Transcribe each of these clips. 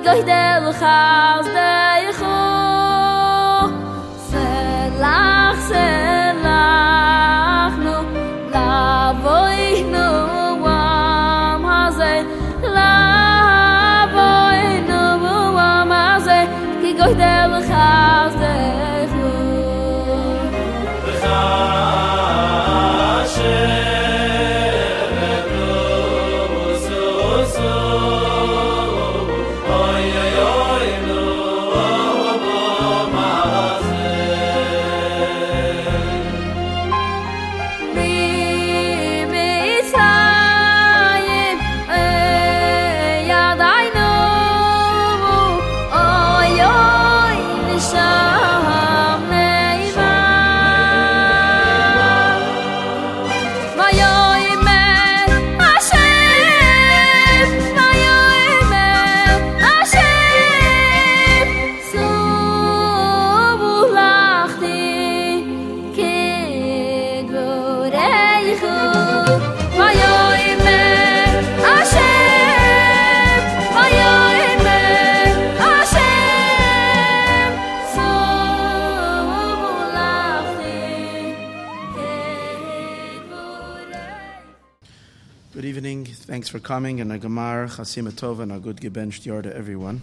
goydel khaz de kho selach nu la voy nu am haze la voy nu am haze ki goydel khaz de kho Thanks for coming, and a Gemar, Chasima Tova, and a good gebenched yard to everyone.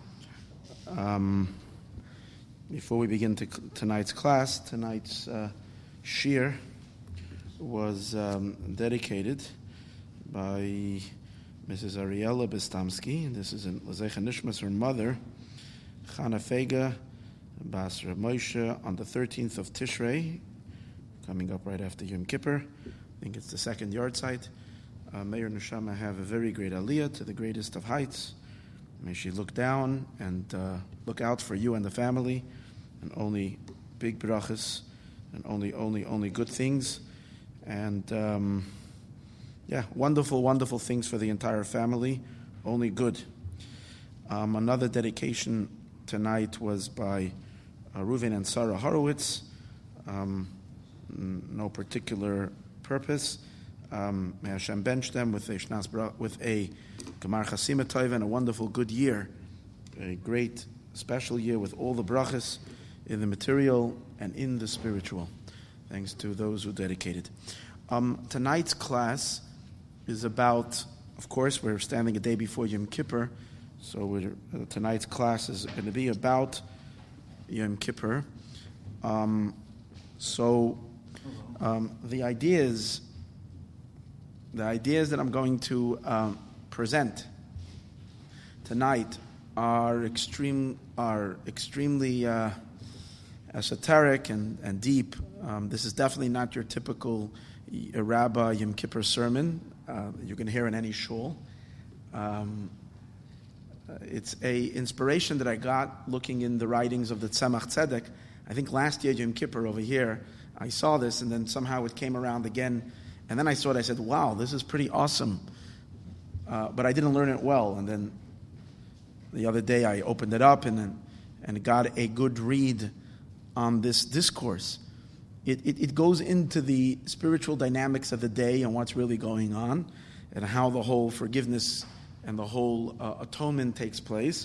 Before we begin tonight's class, tonight's shir was dedicated by Mrs. Ariella Bistamski, and this is in L'Zecha Nishmas, her mother, Chana Fega Bas Reb Moshe, on the 13th of Tishrei, coming up right after Yom Kippur. I think it's the second yard site. May her neshama have a very great aliyah to the greatest of heights. May she look down and look out for you and the family, and only big brachas, and only good things, and wonderful things for the entire family, only good. Another dedication tonight was by Reuven and Sarah Horowitz. No particular purpose. May Hashem bench them with a Gemar Chasima Tova and a wonderful good year, a great special year with all the brachas in the material and in the spiritual. Thanks to those who dedicated. Tonight's class is about, of course, we're standing a day before Yom Kippur, so tonight's class is going to be about Yom Kippur. The ideas that I'm going to present tonight are extremely esoteric and deep. This is definitely not your typical Rabbah Yom Kippur sermon you can hear in any shul. It's a inspiration that I got looking in the writings of the Tzemach Tzedek. I think last year Yom Kippur over here, I saw this, and then somehow it came around again. And then I saw it, I said, wow, this is pretty awesome. But I didn't learn it well. And then the other day I opened it up and got a good read on this discourse. It goes into the spiritual dynamics of the day and what's really going on, and how the whole forgiveness and the whole atonement takes place.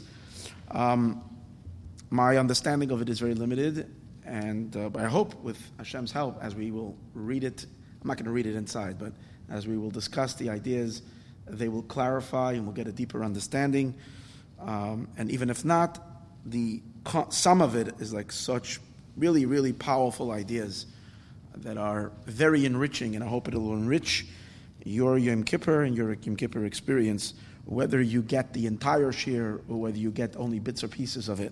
My understanding of it is very limited, but I hope with Hashem's help, as we will read it, I'm not going to read it inside, but as we will discuss the ideas, they will clarify and we'll get a deeper understanding. And even if not, some of it is like such really, really powerful ideas that are very enriching, and I hope it will enrich your Yom Kippur and your Yom Kippur experience, whether you get the entire shir or whether you get only bits or pieces of it.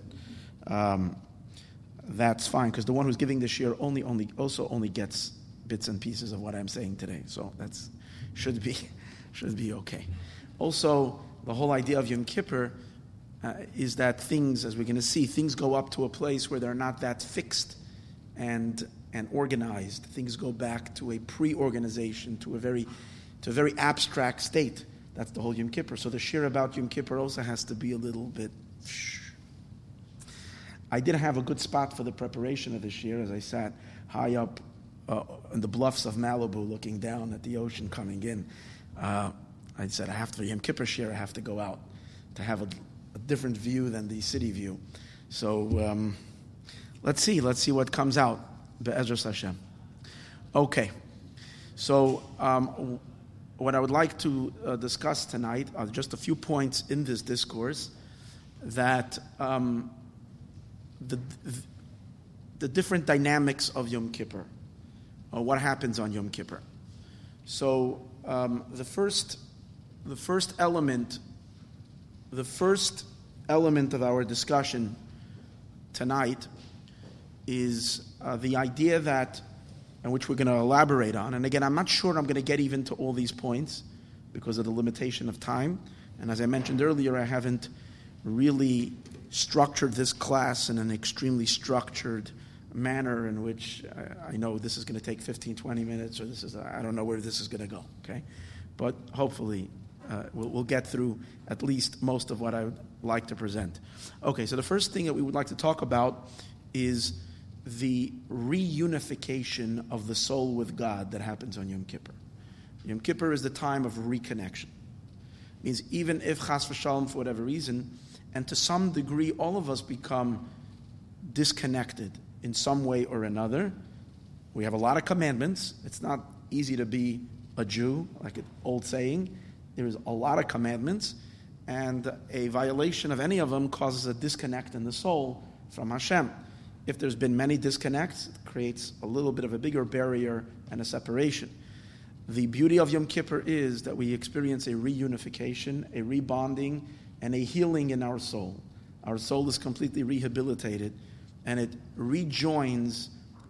That's fine, because the one who's giving the shir only gets bits and pieces of what I'm saying today. So that's should be okay. Also, the whole idea of Yom Kippur is that things, as we're going to see, things go up to a place where they're not that fixed and organized. Things go back to a pre-organization, to a very abstract state. That's the whole Yom Kippur. So the shir about Yom Kippur also has to be a little bit. I didn't have a good spot for the preparation of the shir as I sat high up on the bluffs of Malibu, looking down at the ocean coming in. I said, I have to, Yom Kippur shir, I have to go out to have a different view than the city view. So let's see what comes out. Be'ezras Hashem. Okay, so what I would like to discuss tonight are just a few points in this discourse that the different dynamics of Yom Kippur, or what happens on Yom Kippur. So the first element of our discussion tonight is the idea that, and which we're going to elaborate on. And again, I'm not sure I'm going to get even to all these points because of the limitation of time. And as I mentioned earlier, I haven't really structured this class in an extremely structured manner in which I know this is going to take 15, 20 minutes, or I don't know where this is going to go, okay? But hopefully we'll get through at least most of what I would like to present. Okay, so the first thing that we would like to talk about is the reunification of the soul with God that happens on Yom Kippur. Yom Kippur is the time of reconnection. It means even if chas v'shalom, for whatever reason, and to some degree all of us become disconnected in some way or another. We have a lot of commandments. It's not easy to be a Jew, like an old saying. There's a lot of commandments, and a violation of any of them causes a disconnect in the soul from Hashem. If there's been many disconnects, it creates a little bit of a bigger barrier and a separation. The beauty of Yom Kippur is that we experience a reunification, a rebonding, and a healing in our soul. Our soul is completely rehabilitated, and it rejoins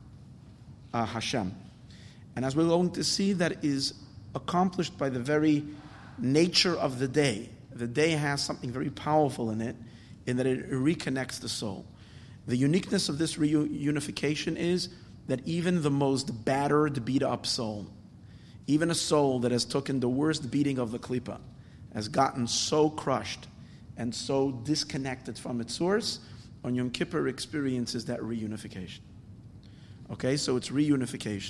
Hashem. And as we're going to see, that is accomplished by the very nature of the day. The day has something very powerful in it, in that it reconnects the soul. The uniqueness of this reunification is that even the most battered, beat-up soul, even a soul that has taken the worst beating of the klipa, has gotten so crushed and so disconnected from its source, on Yom Kippur experiences that reunification. Okay, so it's reunification.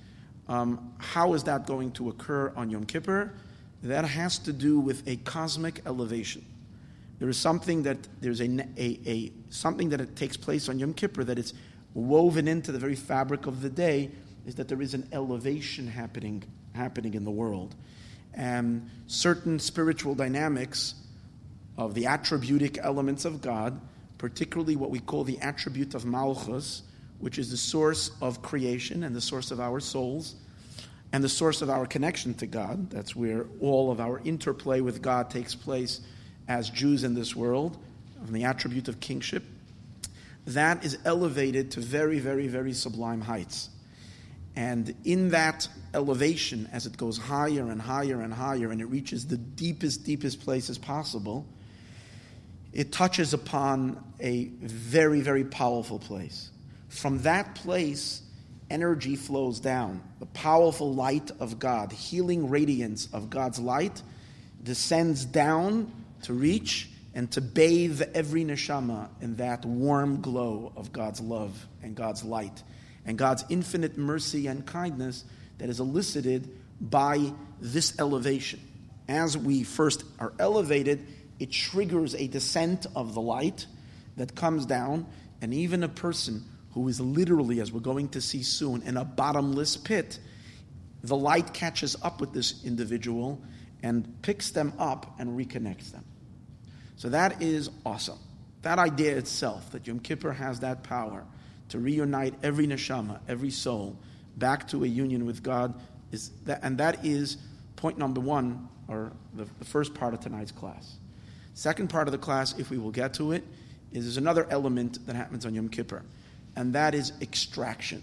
How is that going to occur on Yom Kippur? That has to do with a cosmic elevation. There is something that something that it takes place on Yom Kippur that it's woven into the very fabric of the day, is that there is an elevation happening in the world, and certain spiritual dynamics of the attributic elements of God, particularly what we call the attribute of Malchus, which is the source of creation and the source of our souls, and the source of our connection to God. That's where all of our interplay with God takes place as Jews in this world, of the attribute of kingship. That is elevated to very, very, very sublime heights. And in that elevation, as it goes higher and higher and higher, and it reaches the deepest, deepest places possible, it touches upon a very, very powerful place. From that place, energy flows down. The powerful light of God, healing radiance of God's light, descends down to reach and to bathe every neshama in that warm glow of God's love and God's light and God's infinite mercy and kindness that is elicited by this elevation. As we first are elevated, it triggers a descent of the light that comes down, and even a person who is literally, as we're going to see soon, in a bottomless pit, the light catches up with this individual and picks them up and reconnects them. So that is awesome. That idea itself, that Yom Kippur has that power to reunite every neshama, every soul, back to a union with God, and that is point number one, or the first part of tonight's class. Second part of the class, if we will get to it, is there's another element that happens on Yom Kippur, and that is extraction.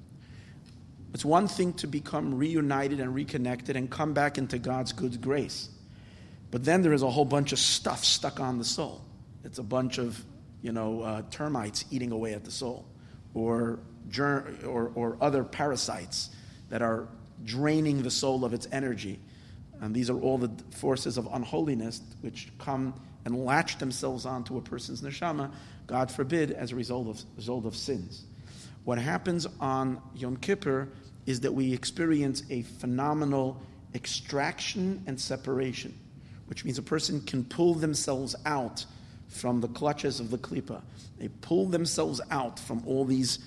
It's one thing to become reunited and reconnected and come back into God's good grace. But then there is a whole bunch of stuff stuck on the soul. It's a bunch of, termites eating away at the soul, or other parasites that are draining the soul of its energy. And these are all the forces of unholiness which come and latch themselves onto a person's neshama, God forbid, as a result of sins. What happens on Yom Kippur is that we experience a phenomenal extraction and separation, which means a person can pull themselves out from the clutches of the klipa. They pull themselves out from all these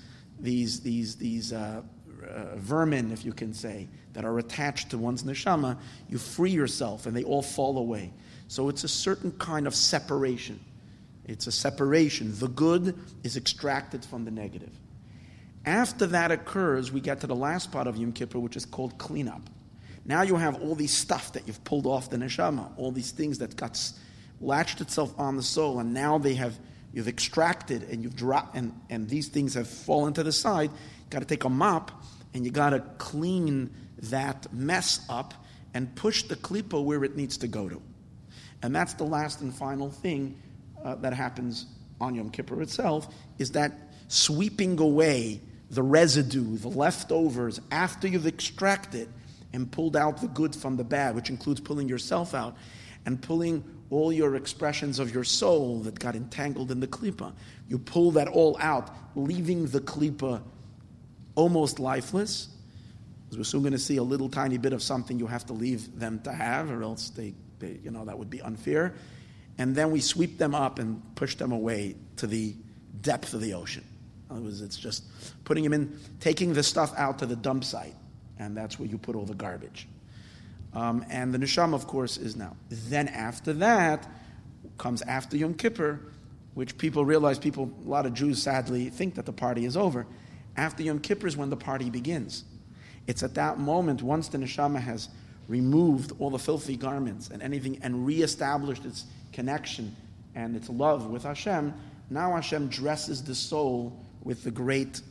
vermin, if you can say, that are attached to one's neshama. You free yourself, and they all fall away. So it's a certain kind of separation. It's a separation. The good is extracted from the negative. After that occurs, we get to the last part of Yom Kippur, which is called cleanup. Now you have all these stuff that you've pulled off the neshama, all these things that got latched itself on the soul, and now you've extracted and you've dropped, and these things have fallen to the side. You got to take a mop and you got to clean that mess up and push the klipa where it needs to go to. And that's the last and final thing that happens on Yom Kippur itself, is that sweeping away the residue, the leftovers, after you've extracted and pulled out the good from the bad, which includes pulling yourself out and pulling all your expressions of your soul that got entangled in the klipa. You pull that all out, leaving the klipa almost lifeless. As we're soon going to see, a little tiny bit of something you have to leave them to have, or else they that would be unfair. And then we sweep them up and push them away to the depth of the ocean. In other words, it's just putting them in, taking the stuff out to the dump site, and that's where you put all the garbage. And the neshama, of course, is now. Then after that comes after Yom Kippur, which people realize, a lot of Jews sadly think that the party is over. After Yom Kippur is when the party begins. It's at that moment, once the neshama has removed all the filthy garments and anything and reestablished its connection and its love with Hashem, now Hashem dresses the soul with the great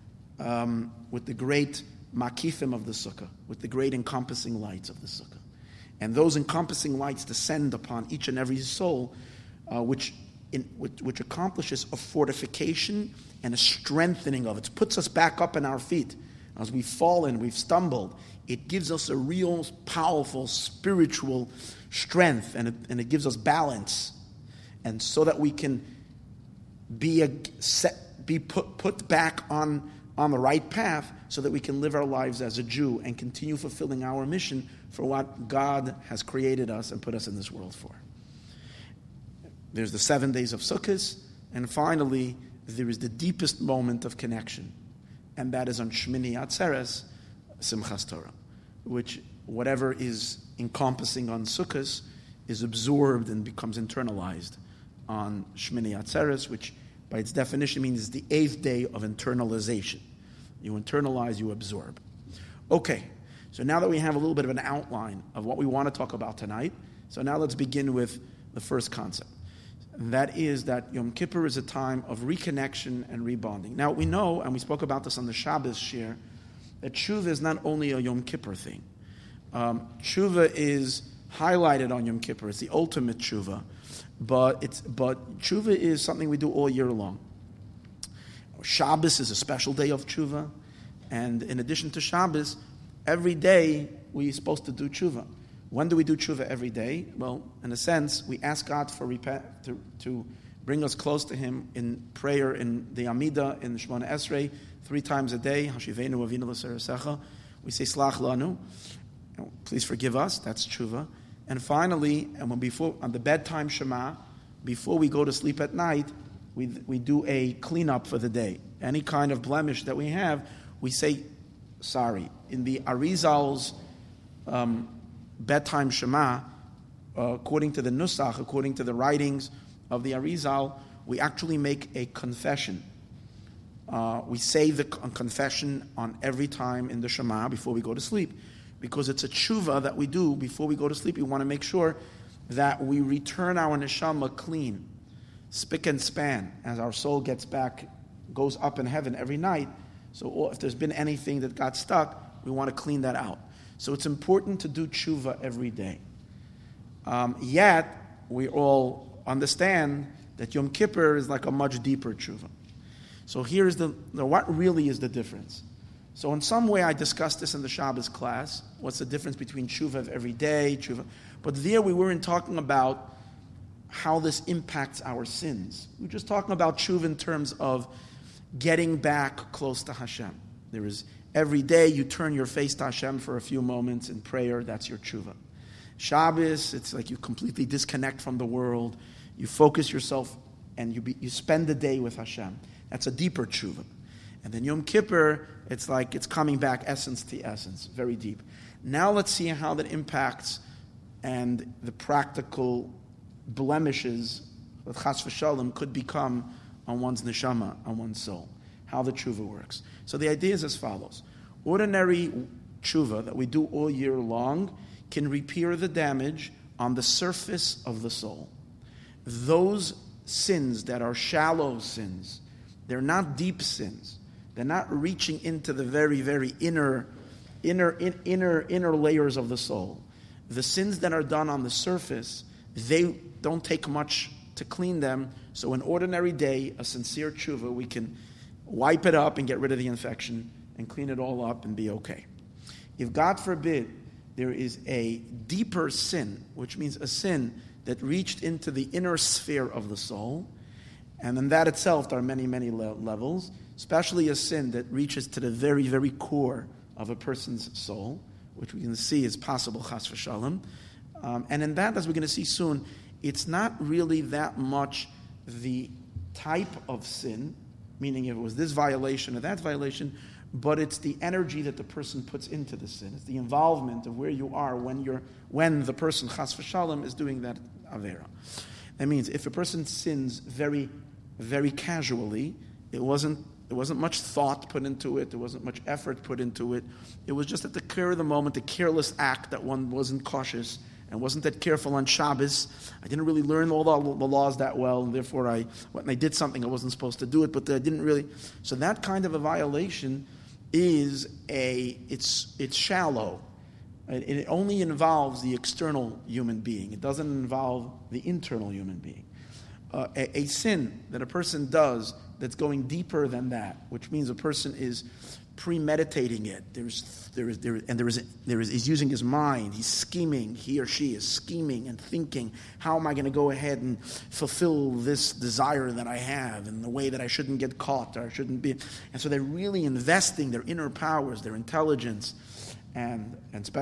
makifim of the sukkah, with the great encompassing lights of the sukkah. And those encompassing lights descend upon each and every soul, which accomplishes a fortification and a strengthening of it. It puts us back up on our feet. As we've fallen, we've stumbled, it gives us a real powerful spiritual strength, and it gives us balance, and so that we can be put back on the right path, so that we can live our lives as a Jew and continue fulfilling our mission for what God has created us and put us in this world for. There's the 7 days of Sukkot, and finally, there is the deepest moment of connection, and that is on Shmini Atzeres, Simchas Torah, which whatever is encompassing on Sukkot is absorbed and becomes internalized on Shmini Atzeres, which by its definition means it's the 8th day of internalization. You internalize, you absorb. Okay, so now that we have a little bit of an outline of what we want to talk about tonight, so now let's begin with the first concept. And that is that Yom Kippur is a time of reconnection and rebonding. Now we know, and we spoke about this on the Shabbos shir, that tshuva is not only a Yom Kippur thing. Tshuva is highlighted on Yom Kippur. It's the ultimate tshuva. But tshuva is something we do all year long. Shabbos is a special day of tshuva, and in addition to Shabbos, every day we're supposed to do tshuva. When do we do tshuva every day? Well, in a sense, we ask God to bring us close to Him in prayer, in the Amidah, in the Shemona Esrei, 3 times a day. Hashivenu avinu l'seresecha. We say Slach lanu. Please forgive us. That's tshuva. And finally, on the bedtime Shema, before we go to sleep at night, we do a cleanup for the day. Any kind of blemish that we have, we say sorry. In the Arizal's bedtime Shema, according to the Nusach, according to the writings of the Arizal, we actually make a confession. We say the confession on every time in the Shema before we go to sleep, because it's a tshuva that we do before we go to sleep. We want to make sure that we return our neshama clean, spick and span, as our soul goes up in heaven every night. So if there's been anything that got stuck, we want to clean that out. So it's important to do tshuva every day. Yet, we all understand that Yom Kippur is like a much deeper tshuva. So here's what really is the difference. So in some way, I discussed this in the Shabbos class. What's the difference between tshuva of every day, tshuva? But there we weren't talking about how this impacts our sins. We were just talking about tshuva in terms of getting back close to Hashem. There is every day you turn your face to Hashem for a few moments in prayer. That's your tshuva. Shabbos, it's like you completely disconnect from the world. You focus yourself and you spend the day with Hashem. That's a deeper tshuva. And then Yom Kippur, it's like it's coming back essence to essence, very deep. Now let's see how that impacts and the practical blemishes that chas v'shalom could become on one's neshama, on one's soul. How the tshuva works. So the idea is as follows. Ordinary tshuva that we do all year long can repair the damage on the surface of the soul. Those sins that are shallow sins, they're not deep sins. They're not reaching into the very, very inner layers of the soul. The sins that are done on the surface, they don't take much to clean them. So an ordinary day, a sincere tshuva, we can wipe it up and get rid of the infection and clean it all up and be okay. If, God forbid, there is a deeper sin, which means a sin that reached into the inner sphere of the soul, and in that itself there are many, many levels, especially a sin that reaches to the very, very core of a person's soul, which we can see is possible, chas v'shalom. And in that, as we're going to see soon, it's not really that much the type of sin, meaning if it was this violation or that violation, but it's the energy that the person puts into the sin. It's the involvement of where you are when the person, chas v'shalom, is doing that avera. That means if a person sins very, very casually, it wasn't much thought put into it. There wasn't much effort put into it. It was just at the cur of the moment, a careless act that one wasn't cautious and wasn't that careful on Shabbos. I didn't really learn all the laws that well, and therefore when I did something, I wasn't supposed to do it, but I didn't really. So that kind of a violation is it's shallow. It only involves the external human being. It doesn't involve the internal human being. A sin that a person does that's going deeper than that, which means a person is premeditating it. He's using his mind. He's scheming. He or she is scheming and thinking, how am I going to go ahead and fulfill this desire that I have in the way that I shouldn't get caught or I shouldn't be. And so they're really investing their inner powers, their intelligence, and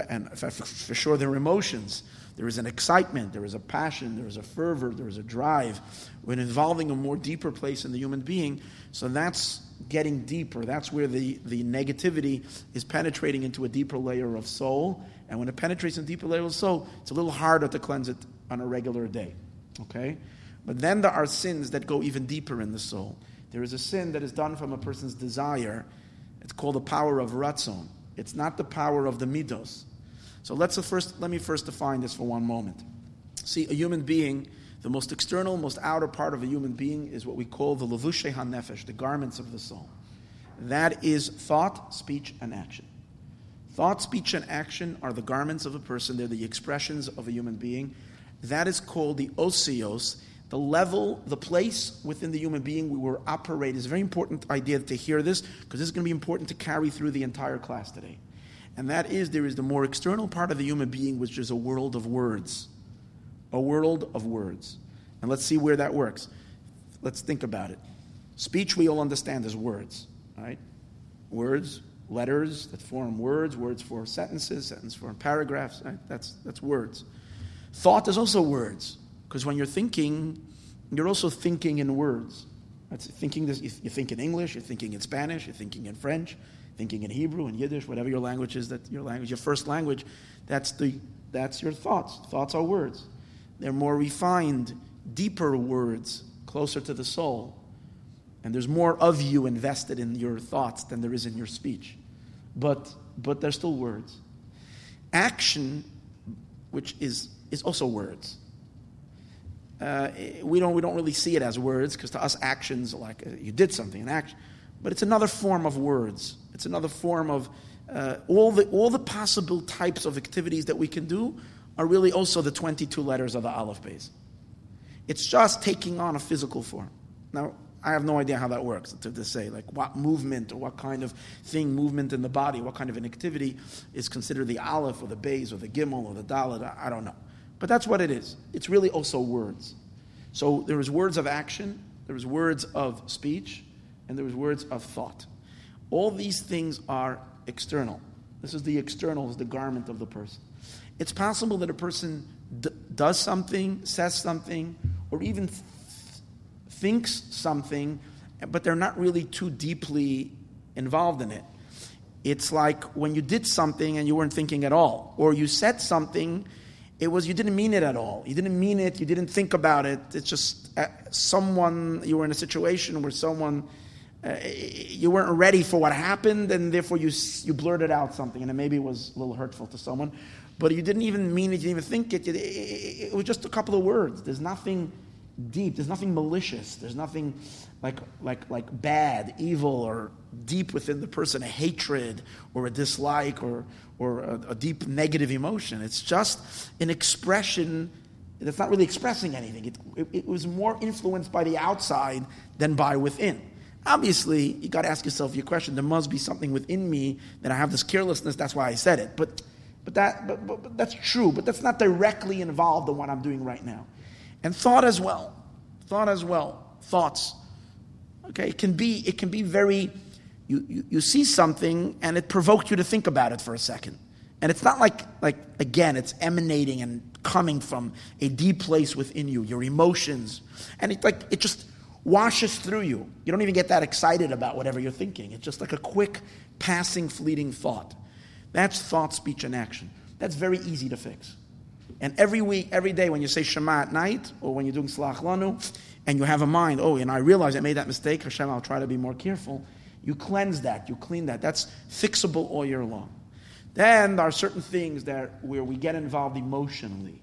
for sure their emotions. There is an excitement, there is a passion, there is a fervor, there is a drive when involving a more deeper place in the human being. So that's getting deeper. That's where the negativity is penetrating into a deeper layer of soul. And when it penetrates in a deeper layer of soul, it's a little harder to cleanse it on a regular day. Okay? But then there are sins that go even deeper in the soul. There is a sin that is done from a person's desire. It's called the power of ratzon. It's not the power of the midos. So let me first define this for one moment. See, a human being, the most external, most outer part of a human being is what we call the levushe hanefesh, the garments of the soul. That is thought, speech, and action. Thought, speech, and action are the garments of a person. They're the expressions of a human being. That is called the osios, the level, the place within the human being we will operate. It's a very important idea to hear this, because this is going to be important to carry through the entire class today. And that is, there is the more external part of the human being, which is a world of words. A world of words. And let's see where that works. Let's think about it. Speech we all understand as words, right? Words, letters that form words for sentences, sentence form paragraphs, right? That's words. Thought is also words, because when you're thinking, you're also thinking in words. That's thinking this. You think in English, you're thinking in Spanish, you're thinking in French, thinking in Hebrew and Yiddish, whatever your language is, your first language, that's your thoughts. Thoughts are words. They're more refined, deeper words, closer to the soul. And there's more of you invested in your thoughts than there is in your speech. But they're still words. Action, which is also words. We don't really see it as words, because to us actions are like you did something, an action. But it's another form of words. It's another form of all the possible types of activities that we can do are really also the 22 letters of the Aleph Beis. It's just taking on a physical form. Now, I have no idea how that works to say, like what movement or what kind of movement in the body, what kind of an activity is considered the Aleph or the Beis or the Gimel or the Dalet. I don't know. But that's what it is. It's really also words. So there is words of action, there is words of speech, and there is words of thought. All these things are external. This is the external, is the garment of the person. It's possible that a person does something, says something, or even thinks something, but they're not really too deeply involved in it. It's like when you did something and you weren't thinking at all, or you said something, you didn't mean it at all. You didn't mean it, you didn't think about it. It's just you were in a situation where you weren't ready for what happened, and therefore you blurted out something, and it maybe was a little hurtful to someone, but you didn't even mean it, you didn't even think it. It was just a couple of words. There's nothing deep, there's nothing malicious, there's nothing like bad, evil, or deep within the person, a hatred or a dislike or a deep negative emotion. It's just an expression that's not really expressing anything. It was more influenced by the outside than by within. Obviously, you got to ask yourself your question. There must be something within me that I have this carelessness. That's why I said it. But that's true. But that's not directly involved in what I'm doing right now. And thought as well. Thoughts. Okay, it can be very. You see something and it provoked you to think about it for a second, and it's not like again, it's emanating and coming from a deep place within you, your emotions, and it just washes through you. You don't even get that excited about whatever you're thinking. It's just like a quick, passing, fleeting thought. That's thought, speech, and action. That's very easy to fix. And every week, every day, when you say Shema at night, or when you're doing Slach Lanu, and you have a mind, and I realize I made that mistake, Hashem, I'll try to be more careful. You cleanse that, you clean that. That's fixable all year long. Then there are certain things where we get involved emotionally.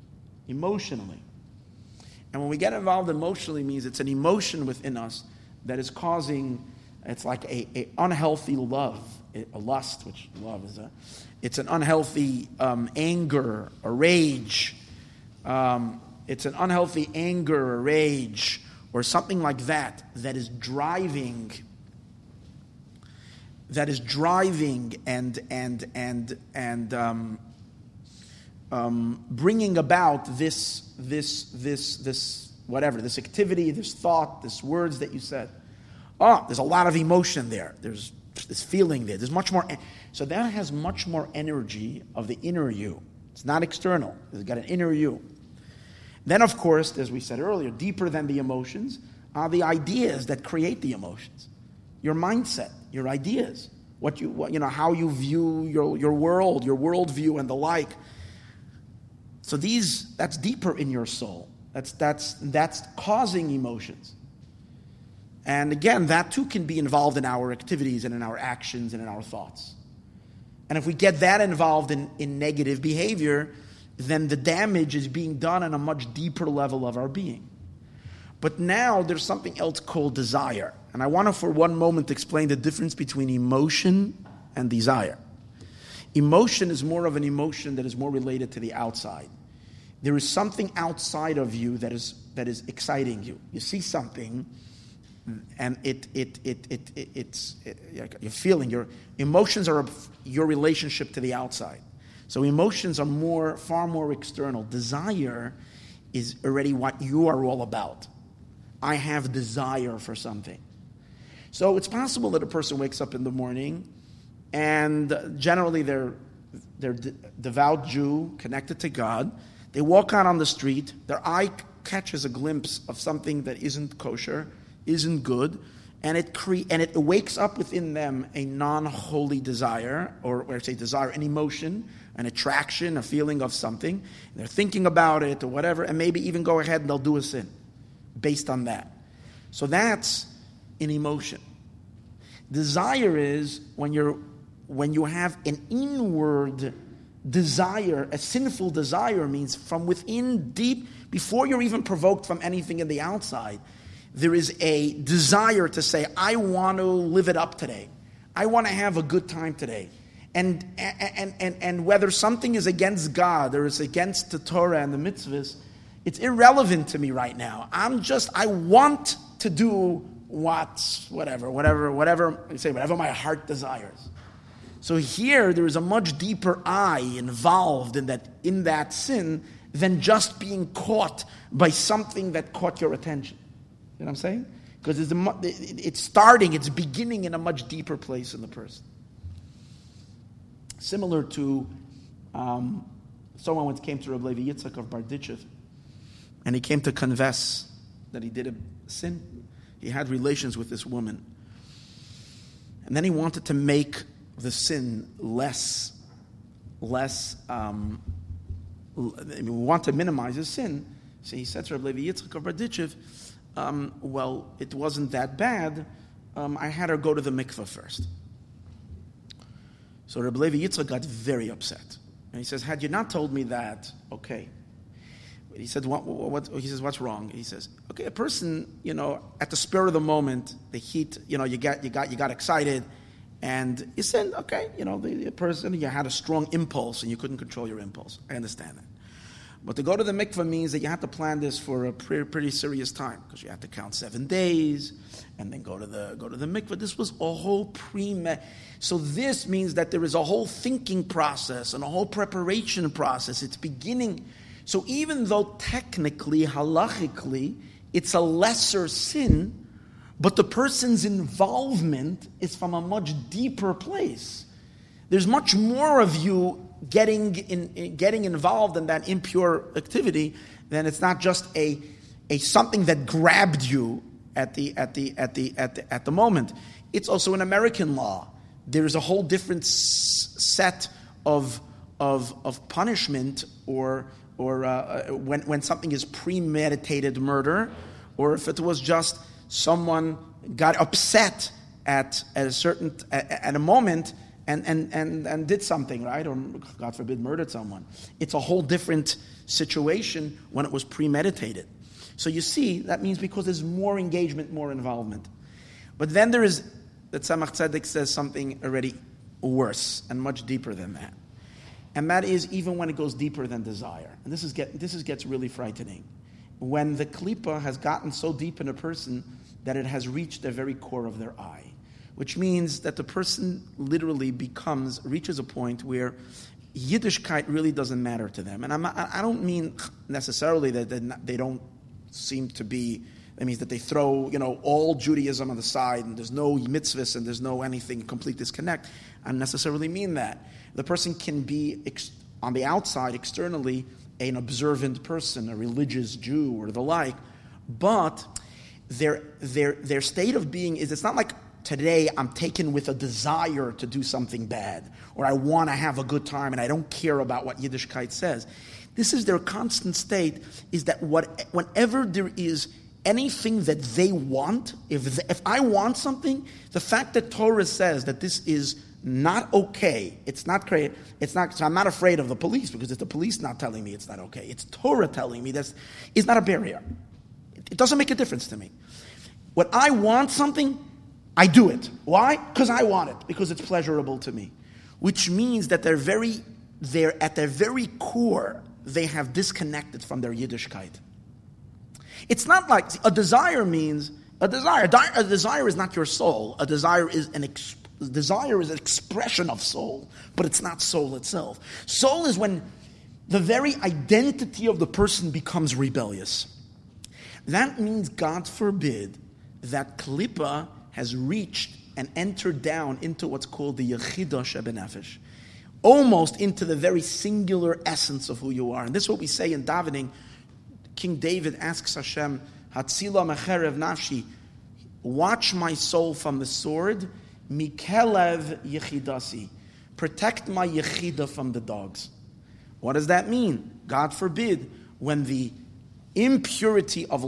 And when we get involved emotionally, means it's an emotion within us that is causing, it's like a unhealthy love, a lust, which love is it's an unhealthy anger, a rage. It's an unhealthy anger, or rage, or something like that is driving and bringing about this whatever, this activity, this thought, this words that you said. There's a lot of emotion there. There's this feeling there. There's much more. So that has much more energy of the inner you. It's not external. It's got an inner you. Then, of course, as we said earlier, deeper than the emotions are the ideas that create the emotions. Your mindset, your ideas, how you view your world, your worldview, and the like. So that's deeper in your soul. That's causing emotions. And again, that too can be involved in our activities and in our actions and in our thoughts. And if we get that involved in negative behavior, then the damage is being done on a much deeper level of our being. But now there's something else called desire. And I want to for one moment explain the difference between emotion and desire. Emotion is more of an emotion that is more related to the outside. There is something outside of you that is exciting you. You see something, and it's you're feeling. Your emotions are your relationship to the outside. So emotions are far more external. Desire is already what you are all about. I have desire for something. So it's possible that a person wakes up in the morning, and generally they're devout Jew, connected to God. They walk out on the street, their eye catches a glimpse of something that isn't kosher, isn't good, and it wakes up within them a non-holy desire, or I say desire, an emotion, an attraction, a feeling of something. And they're thinking about it or whatever, and maybe even go ahead and they'll do a sin based on that. So that's an emotion. Desire is when you have an inward desire. A sinful desire means from within deep, before you're even provoked from anything in the outside, there is a desire to say, I want to live it up today. I want to have a good time today. And whether something is against God or is against the Torah and the mitzvahs, it's irrelevant to me right now. I want to do whatever my heart desires. So here there is a much deeper I involved in that sin than just being caught by something that caught your attention. You know what I'm saying? Because it's beginning in a much deeper place in the person. Similar to someone once came to Rabbi Levi Yitzchak of Barditchev, and he came to confess that he did a sin. He had relations with this woman. And then he wanted to make the sin less, we want to minimize his sin. So he said to Rabbi Levi Yitzchak of Berdichev, well, it wasn't that bad. I had her go to the mikveh first. So Rabbi Levi Yitzchak got very upset. And he says, had you not told me that, okay. But he said, he says, what's wrong? He says, okay, a person, at the spur of the moment, the heat, you got excited, and you said, okay, the person, you had a strong impulse, and you couldn't control your impulse. I understand that. But to go to the mikveh means that you have to plan this for a pretty serious time, because you have to count 7 days and then go to the mikveh. This was a whole so this means that there is a whole thinking process and a whole preparation process. It's beginning. So even though technically, halachically, it's a lesser sin, but the person's involvement is from a much deeper place. There's much more of you getting involved in that impure activity, then it's not just a something that grabbed you at the moment. It's also in American law. There's a whole different set of punishment or when something is premeditated murder, or if it was just someone got upset at a moment and did something, right? Or, God forbid, murdered someone. It's a whole different situation when it was premeditated. So you see, that means because there's more engagement, more involvement. But then there is, that Tzemach Tzedek says something already worse and much deeper than that. And that is even when it goes deeper than desire. And this gets really frightening. When the klipa has gotten so deep in a person that it has reached the very core of their eye. Which means that the person literally reaches a point where Yiddishkeit really doesn't matter to them. And I don't mean necessarily that they don't seem to be, that means that they throw, all Judaism on the side and there's no mitzvahs and there's no anything, complete disconnect. I don't necessarily mean that. The person can be, on the outside, externally, an observant person, a religious Jew or the like, but their state of being is, it's not like, today I'm taken with a desire to do something bad, or I want to have a good time and I don't care about what Yiddishkeit says. This is their constant state, is that whenever there is anything that they want, if I want something, the fact that Torah says that this is not okay, it's not great, so I'm not afraid of the police, because it's the police not telling me it's not okay. It's Torah telling me that is not a barrier. It doesn't make a difference to me. When I want something, I do it. Why? Because I want it. Because it's pleasurable to me. Which means that they're at their very core, they have disconnected from their Yiddishkeit. It's not like a desire means a desire. A desire is not your soul. A desire is an expression of soul, but it's not soul itself. Soul is when the very identity of the person becomes rebellious. That means, God forbid, that klipa has reached and entered down into what's called the Yechidah Shebenefesh, almost into the very singular essence of who you are. And this is what we say in davening. King David asks Hashem, Hatzila mecherev nafshi, watch my soul from the sword, mikelev yechidasi, protect my yechidah from the dogs. What does that mean? God forbid, when the impurity of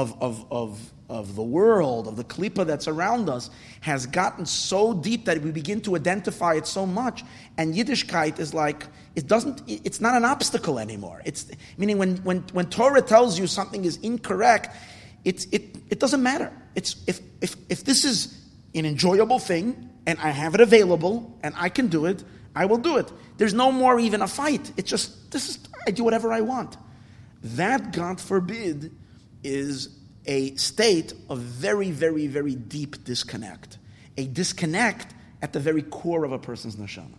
the world, of the klipa that's around us, has gotten so deep that we begin to identify it so much, and Yiddishkeit is like, it's not an obstacle anymore. It's meaning when Torah tells you something is incorrect, it doesn't matter. It's if this is an enjoyable thing and I have it available and I can do it, I will do it. There's no more even a fight. It's just I do whatever I want. That, God forbid, is a state of very, very, very deep disconnect. A disconnect at the very core of a person's neshama.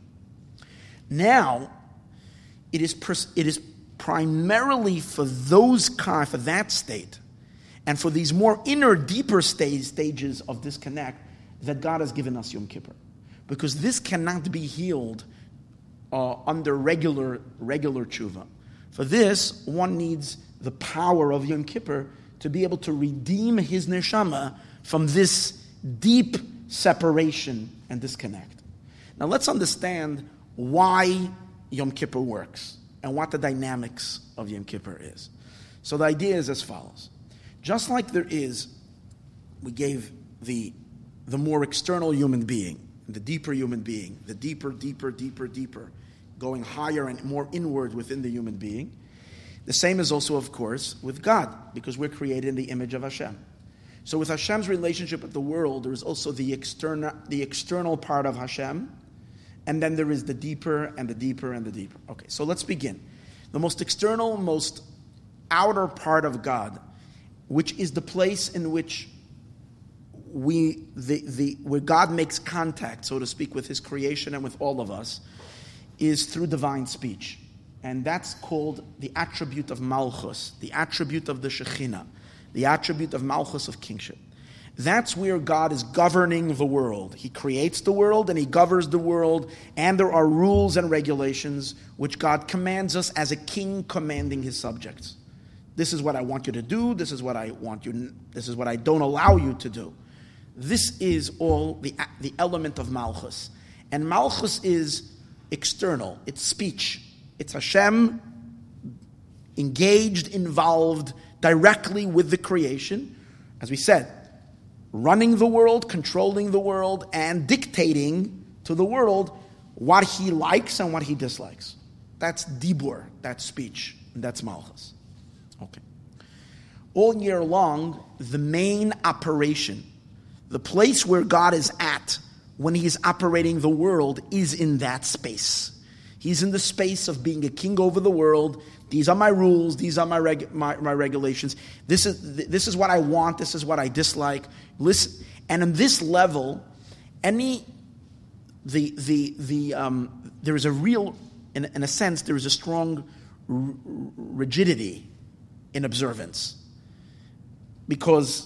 Now, it is primarily for that state, and for these more inner, deeper stages of disconnect, that God has given us Yom Kippur. Because this cannot be healed under regular tshuva. For this, one needs the power of Yom Kippur to be able to redeem his neshama from this deep separation and disconnect. Now let's understand why Yom Kippur works and what the dynamics of Yom Kippur is. So the idea is as follows. Just like there is, we gave the more external human being, the deeper human being, the deeper, going higher and more inward within the human being. The same is also, of course, with God, because we're created in the image of Hashem. So with Hashem's relationship with the world, there is also the external part of Hashem, and then there is the deeper and the deeper and the deeper. Okay, so let's begin. The most external, most outer part of God, which is the place in which where God makes contact, so to speak, with His creation and with all of us, is through divine speech. And that's called the attribute of Malchus, the attribute of the Shekhinah, the attribute of Malchus, of kingship. That's where God is governing the world. He creates the world and He governs the world, and there are rules and regulations which God commands us as a king commanding His subjects. This is what I want you to do, this is what I want you, this is what I don't allow you to do. This is all the element of Malchus. And Malchus is external, it's speech. It's Hashem engaged, involved directly with the creation, as we said, running the world, controlling the world, and dictating to the world what He likes and what He dislikes. That's dibur, that's speech, and that's Malchus. Okay. All year long, the main operation, the place where God is at when He is operating the world, is in that space. He's in the space of being a king over the world. These are my rules. These are my regulations. This is what I want. This is what I dislike. Listen, and on this level, there is a real, in a sense, there is a strong rigidity in observance, because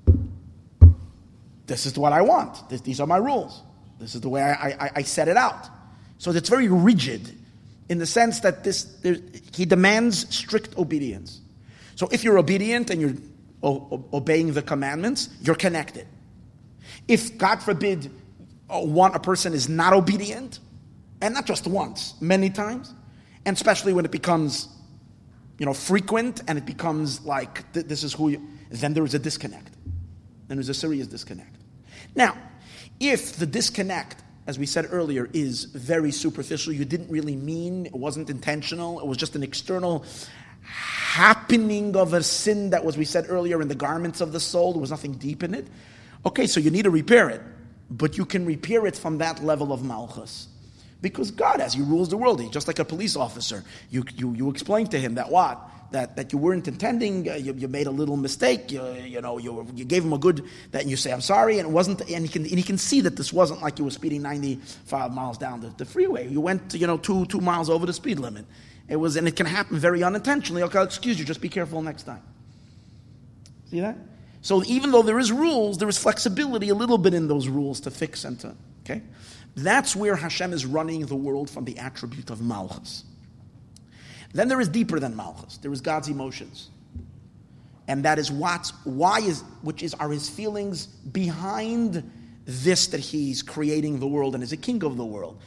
this is what I want. These are my rules. This is the way I set it out. So it's very rigid in the sense that He demands strict obedience. So if you're obedient and you're obeying the commandments, you're connected. If, God forbid, a person is not obedient, and not just once, many times, and especially when it becomes, frequent, and it becomes like this is who you, then there is a disconnect. Then there's a serious disconnect. Now, if the disconnect, as we said earlier, is very superficial, you didn't really mean, it wasn't intentional, it was just an external happening of a sin that was, we said earlier, in the garments of the soul, there was nothing deep in it. Okay, so you need to repair it, but you can repair it from that level of Malchus. Because God, as He rules the world, He's just like a police officer. You explain to Him that you weren't intending, you made a little mistake, you gave Him a good, that you say, I'm sorry, and it wasn't, and he can see that this wasn't like you were speeding 95 miles down the freeway. You went, 2 miles over the speed limit. And it can happen very unintentionally. Okay, I'll excuse you, just be careful next time. See that? So even though there is rules, there is flexibility a little bit in those rules to fix and to, okay? That's where Hashem is running the world from the attribute of Malchus. Then there is deeper than Malchus. There is God's emotions. And that is are His feelings behind this, that He's creating the world and is a king of the world.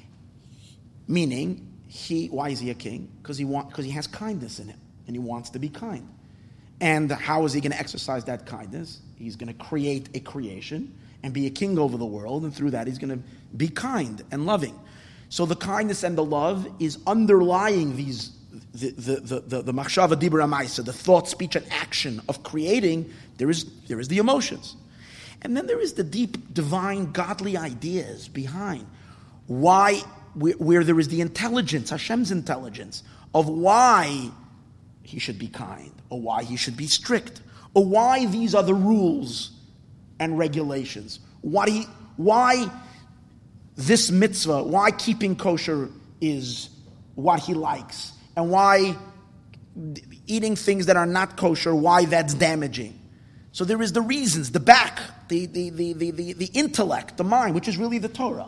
Meaning, why is He a king? Because He has kindness in Him, and He wants to be kind. And how is He going to exercise that kindness? He's going to create a creation and be a king over the world, and through that He's going to be kind and loving. So the kindness and the love is underlying these the machshava dibur amaisa, the thought, speech, and action of creating. There is the emotions, and then there is the deep, divine, godly ideas behind why, where there is the intelligence, Hashem's intelligence of why He should be kind, or why He should be strict, or why these are the rules and regulations. Why this mitzvah, why keeping kosher is what He likes, and why eating things that are not kosher, why that's damaging. So there is the reasons, the back, the intellect, the mind, which is really the Torah.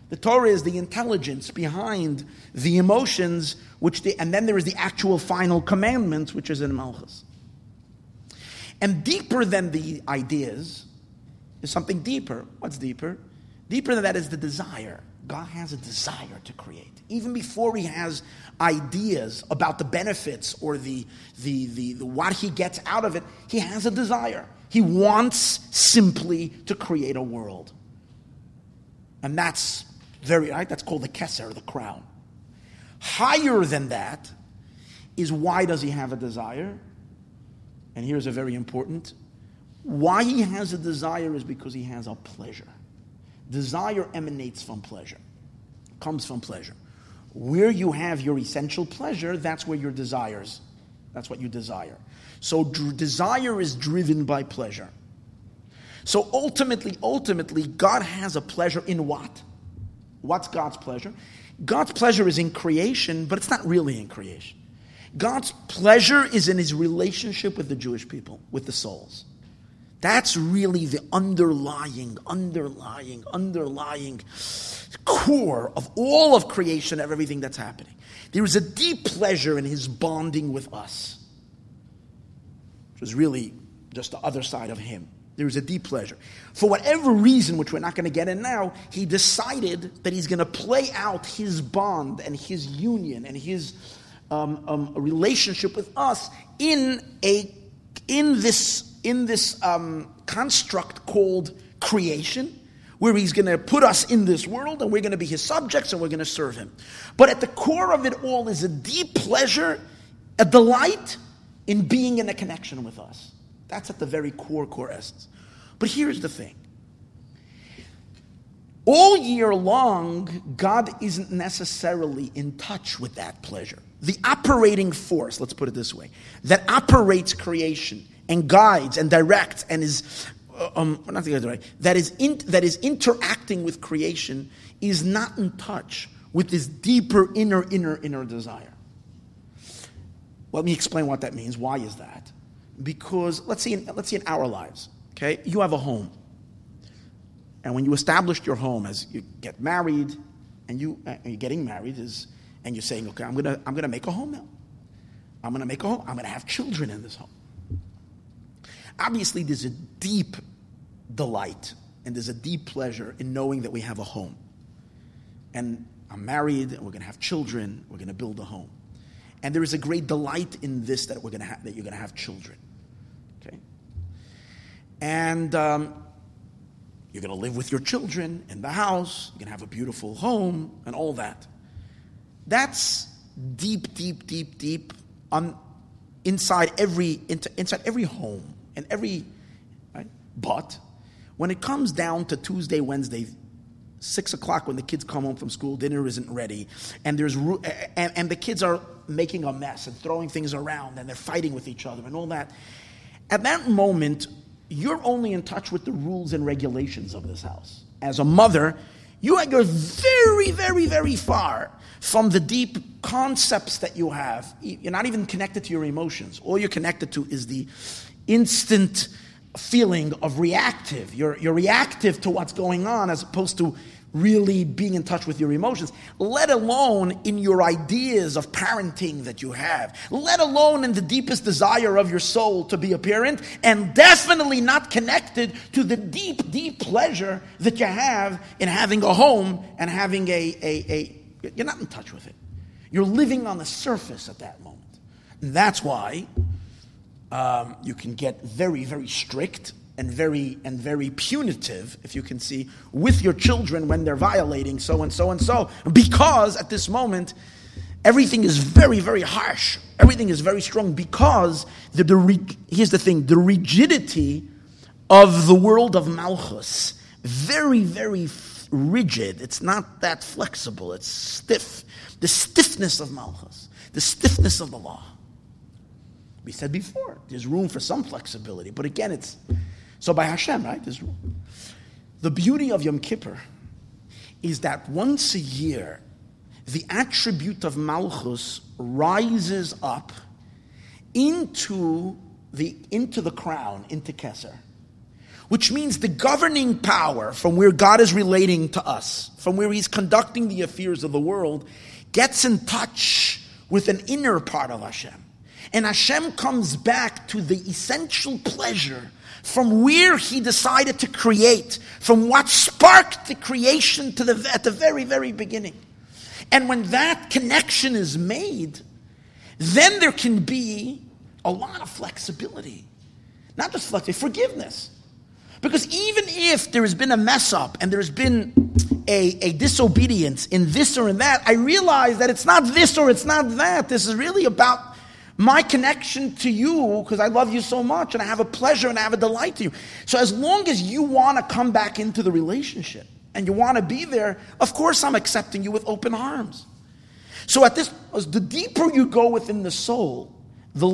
The Torah is the intelligence behind the emotions, and then there is the actual final commandment, which is in Malchus. And deeper than the ideas is something deeper. What's deeper? Deeper than that is the desire. God has a desire to create. Even before he has ideas about the benefits or the what he gets out of it, he has a desire. He wants simply to create a world. And that's that's called the keser, the crown. Higher than that is why does he have a desire? And here's a very important. Why he has a desire is because he has a pleasure. Desire emanates from pleasure. Comes from pleasure. Where you have your essential pleasure, that's where your desires. That's what you desire. So desire is driven by pleasure. So ultimately, God has a pleasure in what? What's God's pleasure? God's pleasure is in creation, but it's not really in creation. God's pleasure is in his relationship with the Jewish people, with the souls. That's really the underlying core of all of creation, of everything that's happening. There is a deep pleasure in his bonding with us, which is really just the other side of him. There is a deep pleasure. For whatever reason, which we're not going to get in now, he decided that he's going to play out his bond and his union and his relationship with us in this construct called creation, where he's going to put us in this world and we're going to be his subjects and we're going to serve him. But at the core of it all is a deep pleasure, a delight in being in a connection with us. That's at the very core essence. But here's the thing. All year long, God isn't necessarily in touch with that pleasure. The operating force, let's put it this way, that operates creation and guides and directs and is that is interacting with creation is not in touch with this deeper inner desire. Let me explain what that means. Why is that? Because let's see in our lives, okay, you have a home, and when you established your home, as you get married, and you're getting married, and you're saying, okay, I'm gonna make a home now. I'm gonna make a home. I'm gonna have children in this home. Obviously, there's a deep delight and there's a deep pleasure in knowing that we have a home. And I'm married, and we're going to have children. We're going to build a home, and there is a great delight in this that you're going to have children. Okay, and you're going to live with your children in the house. You're going to have a beautiful home and all that. That's deep inside every home and every. Right? But when it comes down to Tuesday, Wednesday, 6 o'clock when the kids come home from school, dinner isn't ready, and and the kids are making a mess and throwing things around, and they're fighting with each other and all that. At that moment, you're only in touch with the rules and regulations of this house. As a mother, you're very, very, very far from the deep concepts that you have. You're not even connected to your emotions. All you're connected to is the instant feeling of reactive. You're reactive to what's going on as opposed to really being in touch with your emotions, let alone in your ideas of parenting that you have, let alone in the deepest desire of your soul to be a parent, and definitely not connected to the deep pleasure that you have in having a home and having you're not in touch with it. You're living on the surface at that moment. And that's why you can get very, very strict and very punitive, if you can see, with your children when they're violating so and so and so, because at this moment everything is very, very harsh, everything is very strong, because here's the thing, the rigidity of the world of Malchus, very, very rigid. It's not that flexible. It's stiff. The stiffness of Malchus, the stiffness of the law. We said before, there's room for some flexibility, but again, it's so by Hashem, right? There's room. The beauty of Yom Kippur is that once a year, the attribute of Malchus rises up into the crown, into Keser, which means the governing power from where God is relating to us, from where he's conducting the affairs of the world, gets in touch with an inner part of Hashem. And Hashem comes back to the essential pleasure from where he decided to create, from what sparked the creation at the very, very beginning. And when that connection is made, then there can be a lot of flexibility. Not just flexibility, forgiveness. Because even if there has been a mess up and there's been a disobedience in this or in that, I realize that it's not this or it's not that. This is really about my connection to you because I love you so much and I have a pleasure and I have a delight to you. So as long as you want to come back into the relationship and you want to be there, of course I'm accepting you with open arms. So the deeper you go within the soul, the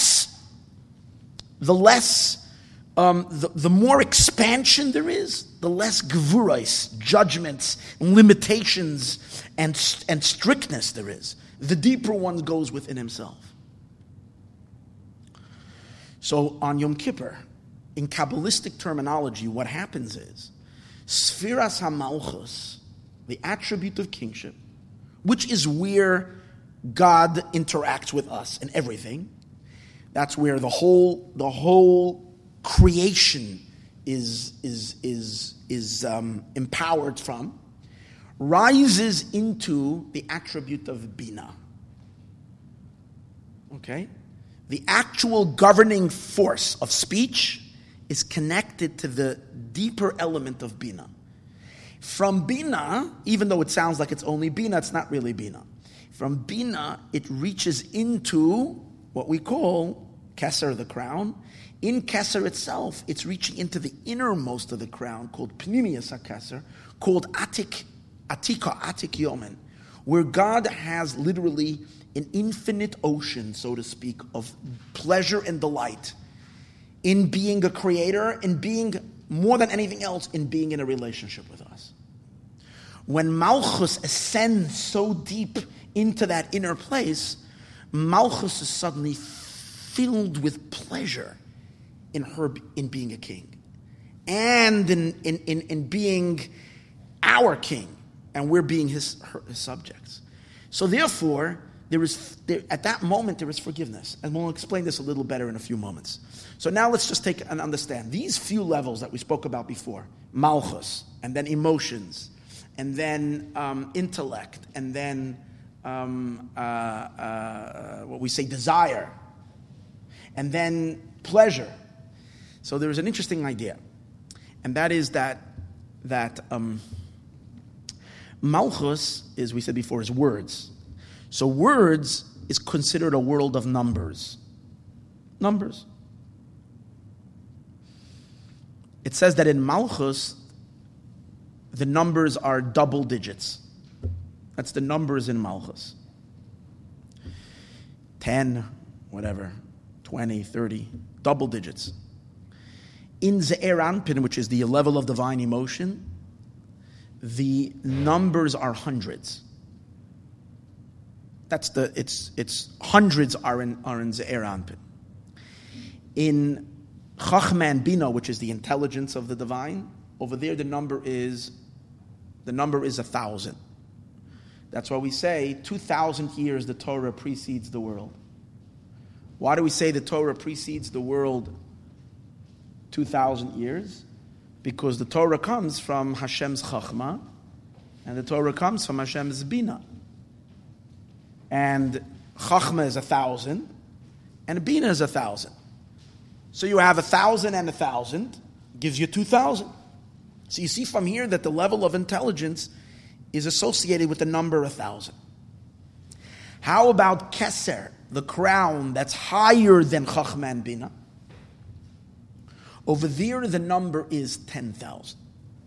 more expansion there is, the less gevurais, judgments, limitations, and strictness there is. The deeper one goes within himself. So on Yom Kippur, in Kabbalistic terminology, what happens is, Sfiras HaMalchus, the attribute of kingship, which is where God interacts with us in everything. That's where the whole creation is empowered from, rises into the attribute of Bina. Okay? The actual governing force of speech is connected to the deeper element of Bina. From Bina, even though it sounds like it's only Bina, it's not really Bina. From Bina, it reaches into what we call Keser, the crown. In Keser itself, it's reaching into the innermost of the crown, called Pnimius HaKeser, called Atik Yomen, where God has literally an infinite ocean, so to speak, of pleasure and delight in being a creator, in being, more than anything else, in being in a relationship with us. When Malchus ascends so deep into that inner place, Malchus is suddenly filled with pleasure in being a king and in being our king, and we're being his subjects. So therefore, at that moment there is forgiveness, and we'll explain this a little better in a few moments. So now let's just take and understand these few levels that we spoke about before: Malchus, and then emotions, and then intellect, and then what we say desire, and then pleasure. So there's an interesting idea, and that is that Malchus, as we said before, is words. So words is considered a world of numbers. Numbers. It says that in Malchus, the numbers are double digits. That's the numbers in Malchus. 10, whatever, 20, 30, double digits. In Ze'er Anpin, which is the level of divine emotion, the numbers are hundreds. It's hundreds are in Ze'er Anpin. In Chachma and Bina, which is the intelligence of the divine, over there the number is 1,000. That's why we say 2,000 years the Torah precedes the world. Why do we say the Torah precedes the world 2,000 years? Because the Torah comes from Hashem's Chachma, and the Torah comes from Hashem's Bina. And Chachma is 1,000, and Bina is 1,000. So you have 1,000 and 1,000, gives you 2,000. So you see from here that the level of intelligence is associated with the number 1,000. How about Keser, the crown that's higher than Chachma and Bina? Over there, the number is 10,000.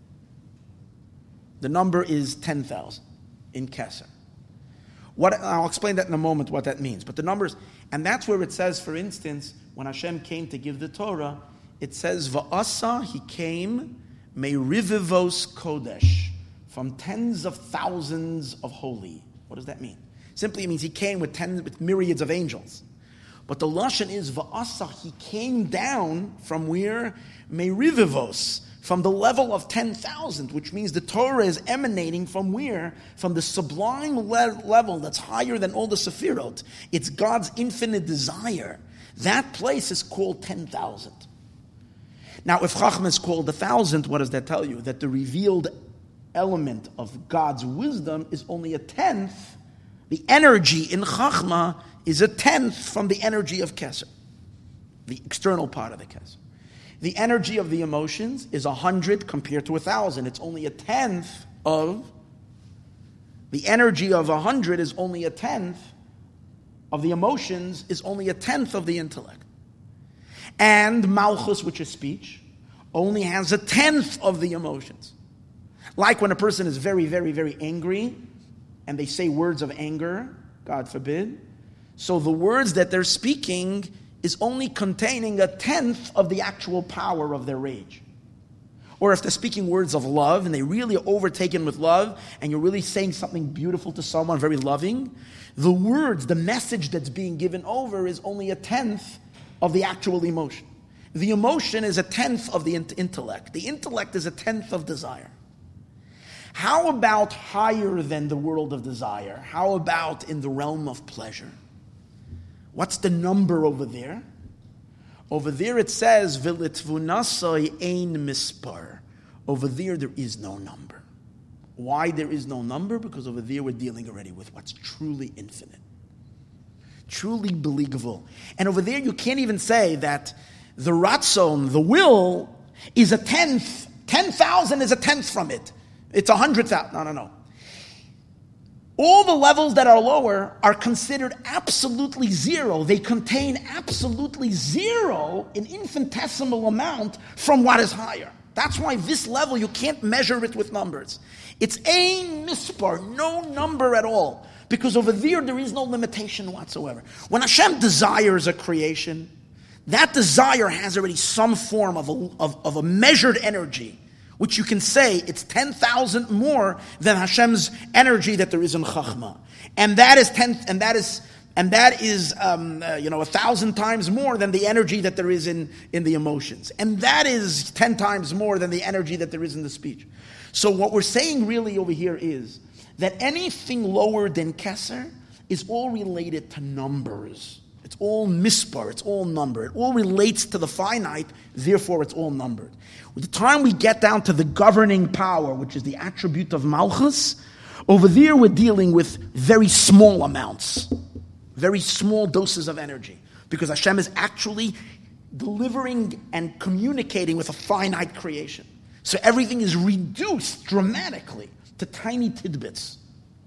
The number is 10,000 in Keser. I'll explain that in a moment, what that means. But the numbers, and that's where it says, for instance, when Hashem came to give the Torah, it says, Va'asa, he came, me'rivivos kodesh, from tens of thousands of holy. What does that mean? Simply it means he came with myriads of angels. But the Lashon is Va'asa, he came down from where? Merivivos, from the level of 10,000, which means the Torah is emanating from where? From the sublime level that's higher than all the Sefirot. It's God's infinite desire. That place is called 10,000. Now, if Chachma is called 1,000, what does that tell you? That the revealed element of God's wisdom is only a tenth. The energy in Chachma is a tenth from the energy of Keser, the external part of the Keser. The energy of the emotions is 100 compared to 1,000. It's only a tenth of, the energy of 100 is only a tenth of the emotions, is only a tenth of the intellect. And Malchus, which is speech, only has a tenth of the emotions. Like when a person is very, very, very angry, and they say words of anger, God forbid, so the words that they're speaking is only containing a tenth of the actual power of their rage. Or if they're speaking words of love and they really are overtaken with love and you're really saying something beautiful to someone, very loving, the words, the message that's being given over is only a tenth of the actual emotion. The emotion is a tenth of the intellect. The intellect is a tenth of desire. How about higher than the world of desire? How about in the realm of pleasure? What's the number over there? Over there it says, V'litvunasai ein mispar. Over there is no number. Why there is no number? Because over there we're dealing already with what's truly infinite. Truly believable. And over there you can't even say that the ratzon, the will, is a tenth. 10,000 is a tenth from it. It's 100,000. No. All the levels that are lower are considered absolutely zero. They contain absolutely zero, an infinitesimal amount from what is higher. That's why this level, you can't measure it with numbers. It's ein mispar, no number at all. Because over there is no limitation whatsoever. When Hashem desires a creation, that desire has already some form of a measured energy, which you can say it's 10,000 more than Hashem's energy that there is in Chachma, and that is 1,000 times more than the energy that there is in the emotions, and that is 10 times more than the energy that there is in the speech. So what we're saying really over here is that anything lower than Keser is all related to numbers. It's all mispar, it's all number. It all relates to the finite, therefore it's all numbered. With the time we get down to the governing power, which is the attribute of Malchus, over there we're dealing with very small amounts, very small doses of energy, because Hashem is actually delivering and communicating with a finite creation. So everything is reduced dramatically to tiny tidbits.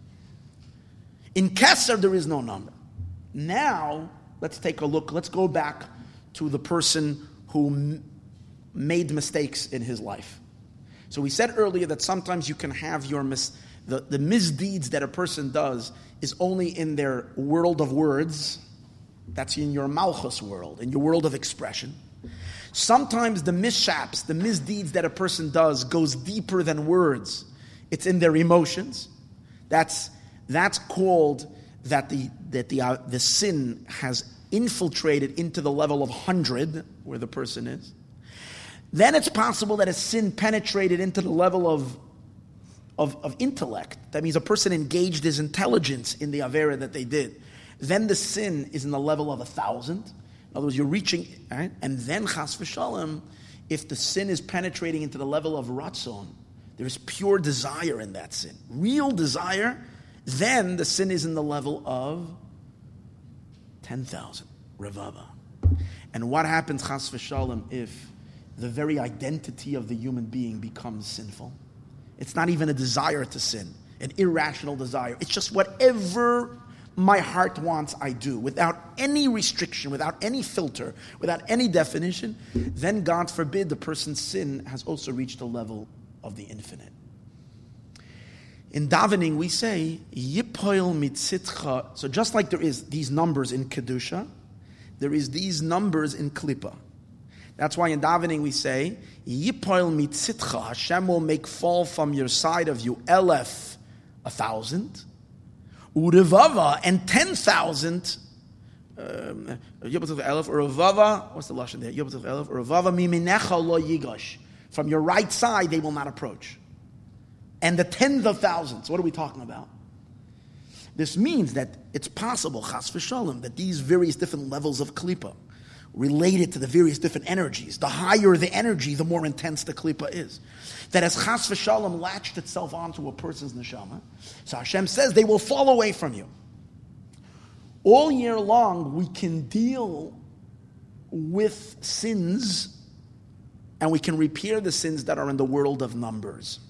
In Keser, there is no number. Now, let's take a look. Let's go back to the person who made mistakes in his life. So we said earlier that sometimes you can have the misdeeds that a person does is only in their world of words. That's in your Malchus world, in your world of expression. Sometimes the mishaps, the misdeeds that a person does goes deeper than words. It's in their emotions. That's called that the sin has infiltrated into the level of 100, where the person is. Then it's possible that a sin penetrated into the level of intellect. That means a person engaged his intelligence in the avera that they did. Then the sin is in the level of 1,000. In other words, you're reaching, right? And then chas v'shalom, if the sin is penetrating into the level of ratzon, there is pure desire in that sin, real desire. Then the sin is in the level of 10,000, revava. And what happens, chas v'shalom, if the very identity of the human being becomes sinful? It's not even a desire to sin, an irrational desire. It's just whatever my heart wants, I do, without any restriction, without any filter, without any definition. Then, God forbid, the person's sin has also reached the level of the infinite. In davening, we say, Yipoil mitzitcha. So just like there is these numbers in Kedusha, there is these numbers in Klippa. That's why in davening we say, Yipoil mitzitcha. Hashem will make fall from your side of you, 1,000, Urevava, and 10,000 Yubetach Elef Uruvava. What's the lashon there? Yubetach Elef Uruvava Miminecha Lo Yigosh. From your right side, they will not approach. And the tens of thousands. What are we talking about? This means that it's possible, chas v'shalom, that these various different levels of klipa, related to the various different energies, the higher the energy, the more intense the klipa is. That as chas v'shalom latched itself onto a person's neshama, so Hashem says they will fall away from you. All year long, we can deal with sins, and we can repair the sins that are in the world of numbers.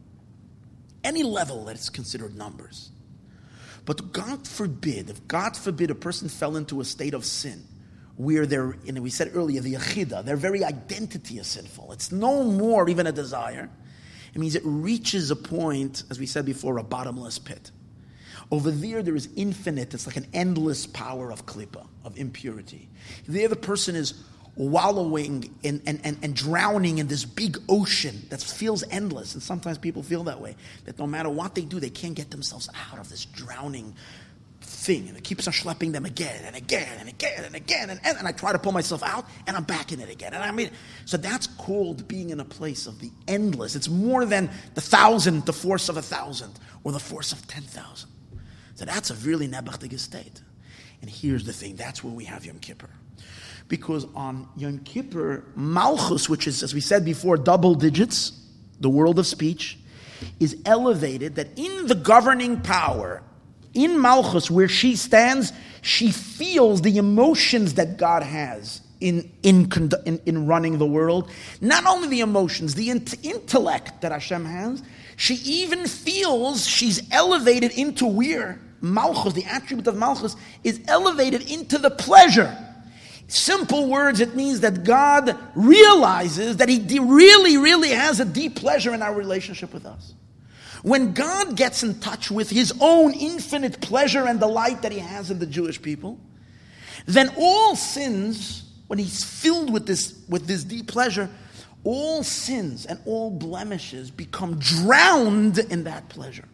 Any level that is considered numbers. But God forbid, if God forbid a person fell into a state of sin, where we said earlier, the Yechidah, their very identity is sinful. It's no more even a desire. It means it reaches a point, as we said before, a bottomless pit. Over there is infinite, it's like an endless power of klipa, of impurity. There the person is wallowing and drowning in this big ocean that feels endless. And sometimes people feel that way, that no matter what they do, they can't get themselves out of this drowning thing. And it keeps on schlepping them again and again and again and again. And I try to pull myself out, and I'm back in it again. So that's called being in a place of the endless. It's more than the force of 1,000, or the force of 10,000. So that's a really nebachtige state. And here's the thing, that's where we have Yom Kippur. Because on Yom Kippur, Malchus, which is, as we said before, double digits, the world of speech, is elevated, that in the governing power, in Malchus, where she stands, she feels the emotions that God has in running the world. Not only the emotions, the intellect that Hashem has, she even feels she's elevated into where Malchus, the attribute of Malchus, is elevated into the pleasure. Simple words, it means that God realizes that He really, really has a deep pleasure in our relationship with us. When God gets in touch with His own infinite pleasure and delight that He has in the Jewish people, then all sins, when He's filled with this deep pleasure, all sins and all blemishes become drowned in that pleasure.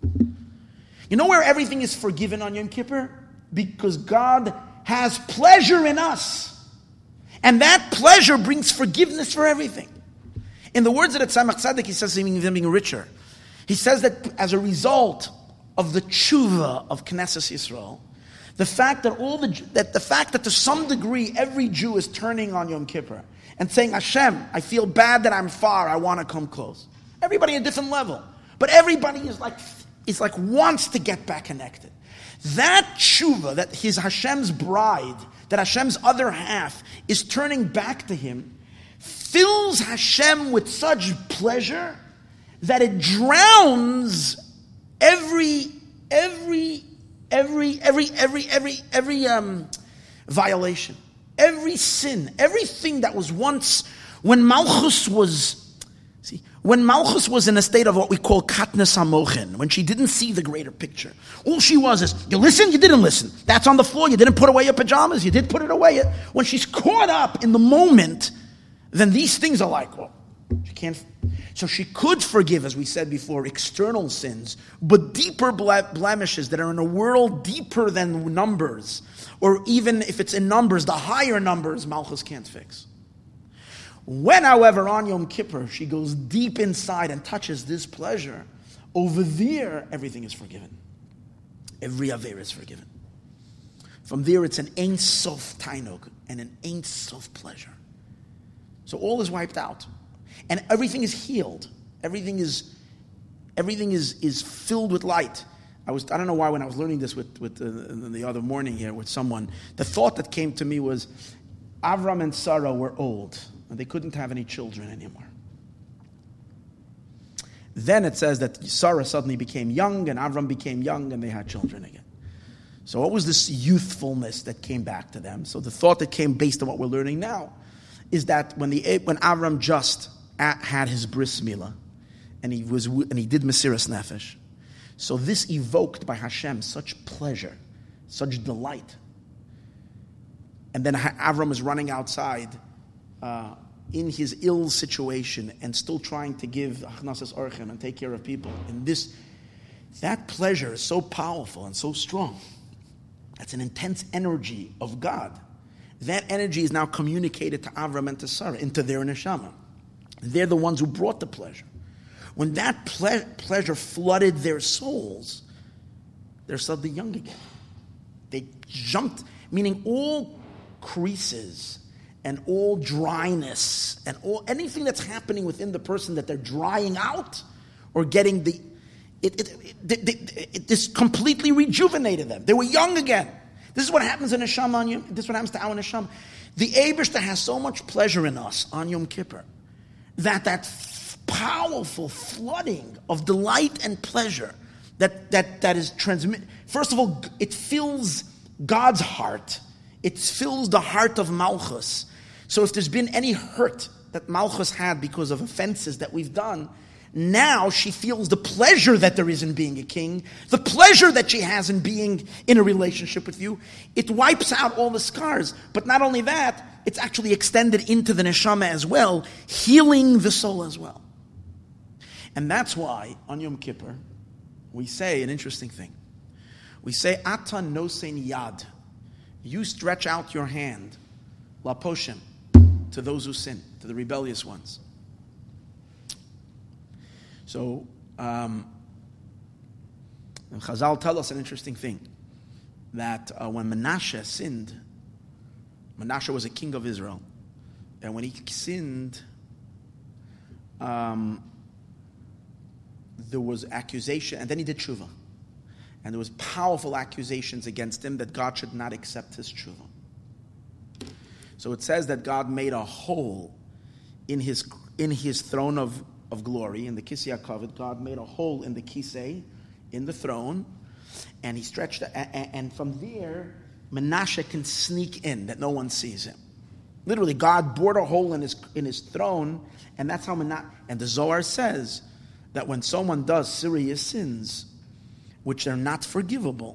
You know where everything is forgiven on Yom Kippur? Because God has pleasure in us. And that pleasure brings forgiveness for everything. In the words of the Tzemach Tzedek, he says them being richer. He says that as a result of the tshuva of Knesset Yisrael, the fact that to some degree every Jew is turning on Yom Kippur and saying, Hashem, I feel bad that I'm far, I want to come close. Everybody at a different level. But everybody is like wants to get back connected. That tshuva, that his Hashem's bride, that Hashem's other half is turning back to Him, fills Hashem with such pleasure that it drowns every violation, every sin, everything that was once when Malchus was in a state of what we call katnas hamochin, when she didn't see the greater picture. All she was is, you listen, you didn't listen. That's on the floor, you didn't put away your pajamas, you did put it away. When she's caught up in the moment, then these things are like, well, she can't. So she could forgive, as we said before, external sins, but deeper blemishes that are in a world deeper than numbers, or even if it's in numbers, the higher numbers, Malchus can't fix. When, however, on Yom Kippur, she goes deep inside and touches this pleasure, over there, everything is forgiven. Every Aveira is forgiven. From there, it's an Ein Sof Tainug and an Ein Sof pleasure. So all is wiped out. And everything is healed. Everything is filled with light. I don't know why when I was learning this with the other morning here with someone, the thought that came to me was, Avram and Sarah were old. And they couldn't have any children anymore. Then it says that Sarah suddenly became young, and Avram became young, and they had children again. So what was this youthfulness that came back to them? So the thought that came based on what we're learning now is that when Avram just had his bris milah, and he did Mesiras Nefesh, so this evoked by Hashem such pleasure, such delight. And then Avram is running outside in his ill situation and still trying to give achnasas orchim and take care of people. And that pleasure is so powerful and so strong That's an intense energy of God. That energy is now communicated to Avram and to Sarah, into their neshama. They're the ones who brought the pleasure. When that pleasure flooded their souls, they're suddenly young again. They jumped, meaning all creases and all dryness and all anything that's happening within the person that they're drying out or getting this completely rejuvenated them. They were young again. This is what happens in Neshama on Yom. This is what happens to our Neshama. The Eibishter has so much pleasure in us on Yom Kippur that powerful flooding of delight and pleasure that is transmitted. First of all, it fills God's heart. It fills the heart of Malchus. So if there's been any hurt that Malchus had because of offenses that we've done, now she feels the pleasure that there is in being a king, the pleasure that she has in being in a relationship with you. It wipes out all the scars. But not only that, it's actually extended into the neshama as well, healing the soul as well. And that's why on Yom Kippur, we say an interesting thing. We say, Ata nosein yad. You stretch out your hand, la poshim, to those who sin, to the rebellious ones. So, Chazal tell us an interesting thing, that when Menashe sinned, Menashe was a king of Israel, and when he sinned, there was accusation, and then he did tshuva. And there was powerful accusations against him that God should not accept his tshuva. So it says that God made a hole in his throne of glory, in the Kisei HaKavod. God made a hole in the Kisei, in the throne, and he stretched, and from there, Menashe can sneak in, that no one sees him. Literally, God bored a hole in his throne, and that's how Menashe, and the Zohar says that when someone does serious sins, which are not forgivable,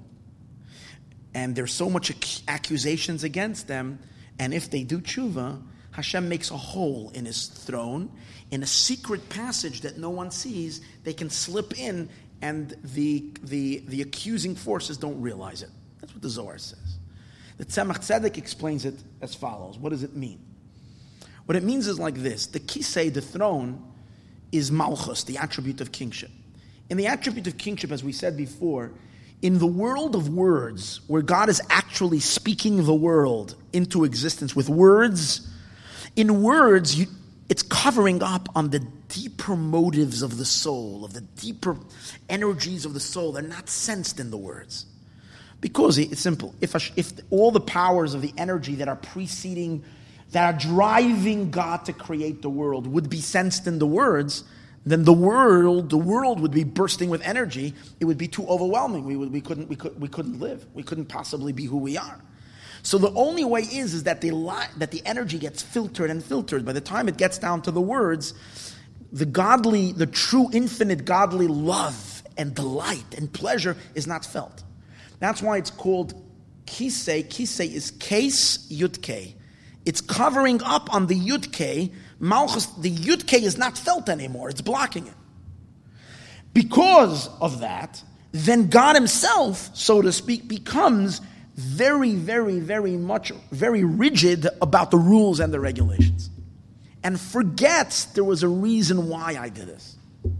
and there's so much accusations against them, and if they do tshuva, Hashem makes a hole in his throne, in a secret passage that no one sees. They can slip in, and the accusing forces don't realize it. That's what the Zohar says. The Tzemach Tzedek explains it as follows. What does it mean? What it means is like this. The Kisei, the throne, is Malchus, the attribute of kingship. In the attribute of kingship, as we said before, in the world of words, where God is actually speaking the world into existence with words, in words, it's covering up on the deeper motives of the soul, of the deeper energies of the soul. They're not sensed in the words. Because it's simple. If all the powers of the energy that are preceding, that are driving God to create the world would be sensed in the words, then the world would be bursting with energy. It would be too overwhelming. We couldn't live. We couldn't possibly be who we are. So the only way is that the energy gets filtered and filtered. By the time it gets down to the words, the true infinite godly love and delight and pleasure is not felt. That's why it's called Kisei. Kisei is Kes Yud-Kei. It's covering up on the Yud-Kei. Malchus, the Yud-Kei is not felt anymore. It's blocking it. Because of that, then God himself, so to speak, becomes very, very, very much, very rigid about the rules and the regulations. And forgets there was a reason why I did this.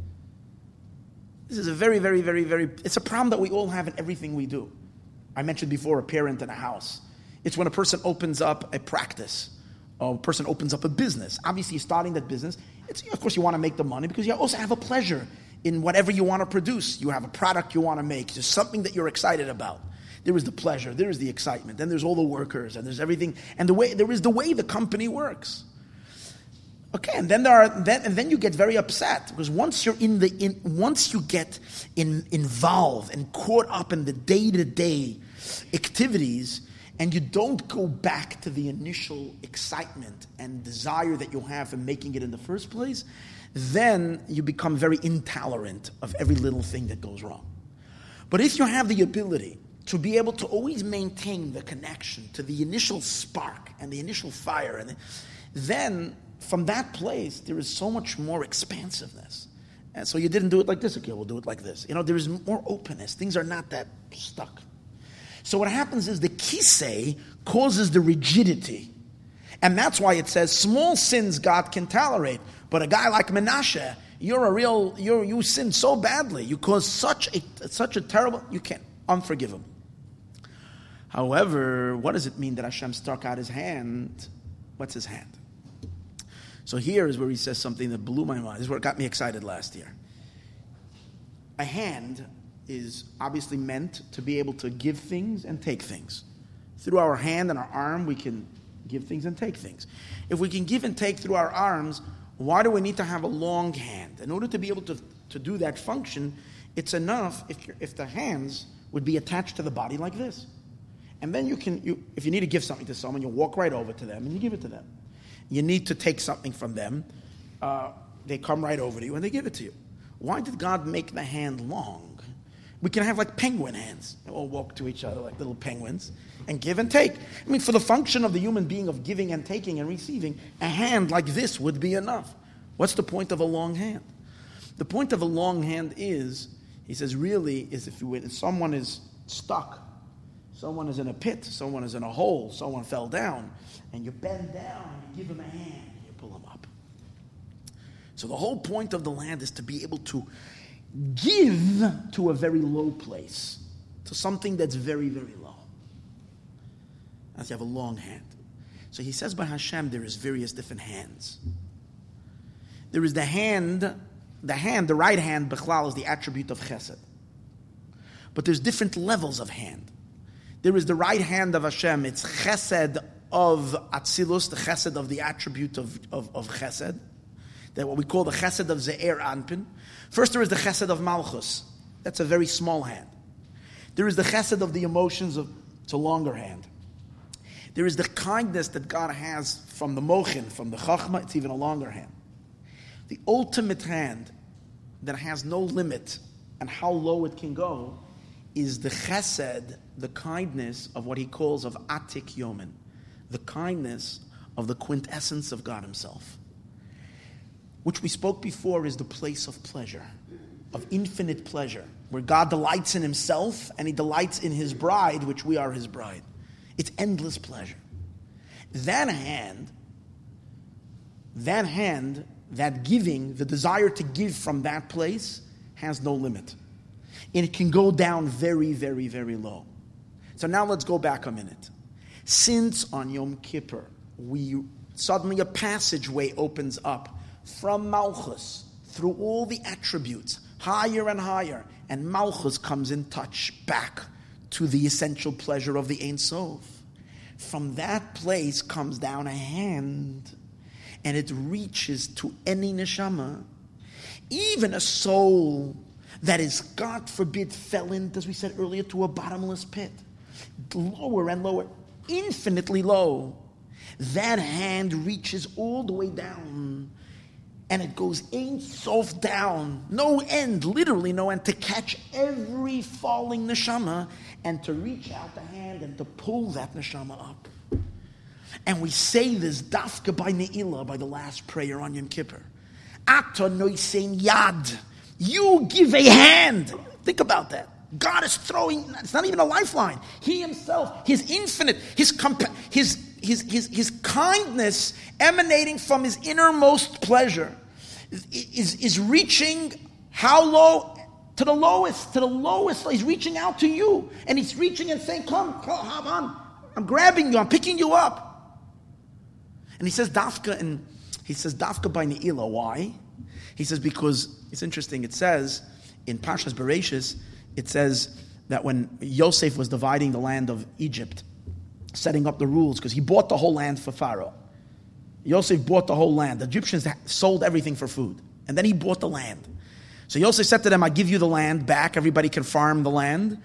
This is a very, very, very, very, it's a problem that we all have in everything we do. I mentioned before a parent in a house. It's when a person opens up a practice, or a person opens up a business. Obviously, starting that business, of course you want to make the money because you also have a pleasure in whatever you want to produce. You have a product you want to make. There's something that you're excited about. There is the pleasure, there is the excitement, then there's all the workers, and there's everything, and there is the way the company works. Okay, and then you get very upset because once you get involved and caught up in the day-to-day activities, and you don't go back to the initial excitement and desire that you have in making it in the first place, then you become very intolerant of every little thing that goes wrong. But if you have the ability to be able to always maintain the connection to the initial spark and the initial fire, and then from that place, there is so much more expansiveness. And so you didn't do it like this, okay, we'll do it like this. There is more openness. Things are not that stuck. So what happens is the kisei causes the rigidity. And that's why it says small sins God can tolerate. But a guy like Menashe, you sin so badly. You cause such a terrible, you can't, unforgivable. However, what does it mean that Hashem stuck out his hand? What's his hand? So here is where he says something that blew my mind. This is where it got me excited last year. A hand is obviously meant to be able to give things and take things. Through our hand and our arm, we can give things and take things. If we can give and take through our arms, why do we need to have a long hand? In order to be able to do that function, it's enough if the hands would be attached to the body like this. And then if you need to give something to someone, you walk right over to them and you give it to them. You need to take something from them, they come right over to you and they give it to you. Why did God make the hand long? We can have like penguin hands. They all walk to each other like little penguins and give and take. I mean, for the function of the human being of giving and taking and receiving, a hand like this would be enough. What's the point of a long hand? The point of a long hand is, he says, really, is if someone is stuck, someone is in a pit, someone is in a hole, someone fell down, and you bend down and you give him a hand and you pull him up. So the whole point of the land is to be able to give to a very low place, to something that's very, very low. As you have a long hand. So he says by Hashem there is various different hands. There is the right hand, Bechlal, is the attribute of Chesed. But there's different levels of hand. There is the right hand of Hashem, it's Chesed of Atzilus, the Chesed of the attribute of Chesed. That what we call the Chesed of Ze'er Anpin. First there is the Chesed of Malchus. That's a very small hand. There is the Chesed of the emotions, it's a longer hand. There is the kindness that God has from the Mochin, from the Chachma, it's even a longer hand. The ultimate hand that has no limit and how low it can go is the Chesed, the kindness of what he calls of Atik Yomin, the kindness of the quintessence of God himself, which we spoke before is the place of pleasure, of infinite pleasure, where God delights in himself and he delights in his bride, which we are his bride. It's endless pleasure. That hand, that giving, the desire to give from that place has no limit. And it can go down very, very, very low. So now let's go back a minute. Since on Yom Kippur, suddenly a passageway opens up from Malchus, through all the attributes, higher and higher, and Malchus comes in touch back to the essential pleasure of the Ein Sof. From that place comes down a hand, and it reaches to any neshama, even a soul that is, God forbid, fell in, as we said earlier, to a bottomless pit, lower and lower, infinitely low. That hand reaches all the way down, and it goes Ein Sof down, no end, literally no end, to catch every falling neshama and to reach out the hand and to pull that neshama up. And we say this dafka by Ne'ilah, by the last prayer on Yom Kippur. Ata noisen yad. You give a hand. Think about that. God is throwing, it's not even a lifeline. He himself, his infinite, his kindness emanating from his innermost pleasure is reaching how low? To the lowest. He's reaching out to you. And he's reaching and saying, come on. I'm grabbing you, I'm picking you up. And he says dafka by Ne'ilah. Why? He says because, it's interesting, it says in Parshas Bereshis, it says that when Yosef was dividing the land of Egypt, setting up the rules, because he bought the whole land for Pharaoh. Yosef bought the whole land. The Egyptians sold everything for food. And then he bought the land. So Yosef said to them, I give you the land back. Everybody can farm the land.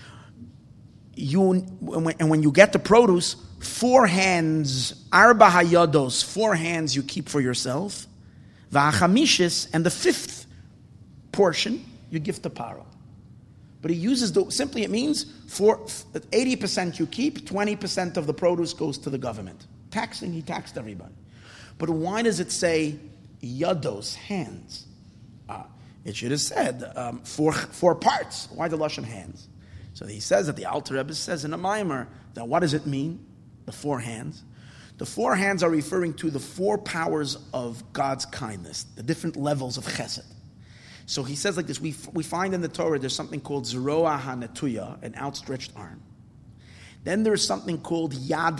And when you get the produce, 4 hands, arba hayados, 4 hands you keep for yourself. V'achamishis, and the 5th portion you give to Paro. But he uses simply it means 80% you keep, 20% of the produce goes to the government. Taxing, he taxed everybody. But why does it say yados, hands? It should have said 4 parts. Why the lashon hands? So he says that the Alter Rebbe says in a Maimer, that what does it mean? The four hands. The four hands are referring to the four powers of God's kindness, the different levels of chesed. So he says like this, we find in the Torah there's something called Zeroah HaNetuya, an outstretched arm. Then there's something called Yad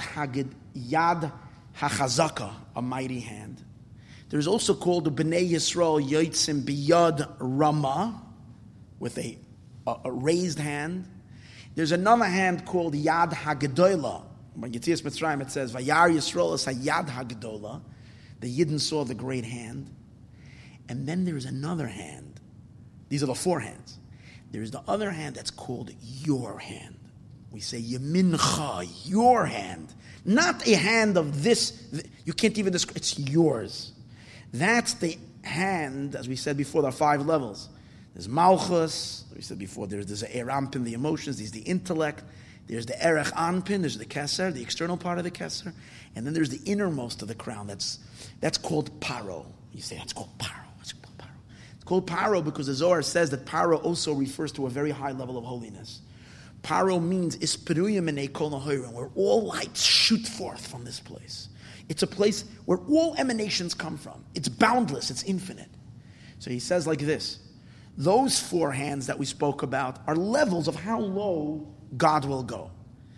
HaChazaka, a mighty hand. There's also called the Bnei Yisrael Yotzim Biyad Rama, with a raised hand. There's another hand called Yad HaGedolah. When Yetzias Mitzrayim it says, Vayar Yisrael es HaYad HaGedolah. The Yidden saw the great hand. And then there's another hand. These are the four hands. There's the other hand that's called your hand. We say Yemincha, your hand. Not a hand of this. You can't even describe. It's yours. That's the hand, as we said before, there are 5 levels. There's Malchus, we said before, there's the Erampin, the emotions, there's the intellect, there's the Erech Anpin, there's the Keser, the external part of the Keser, and then there's the innermost of the crown, that's called Paro. You say, that's called Paro. It's called Paro because the Zohar says that Paro also refers to a very high level of holiness. Paro means Isperuyim and Ekol Nahorim, where all lights shoot forth from this place. It's a place where all emanations come from. It's boundless, it's infinite. So he says like this, those 4 hands that we spoke about are levels of how low God will go.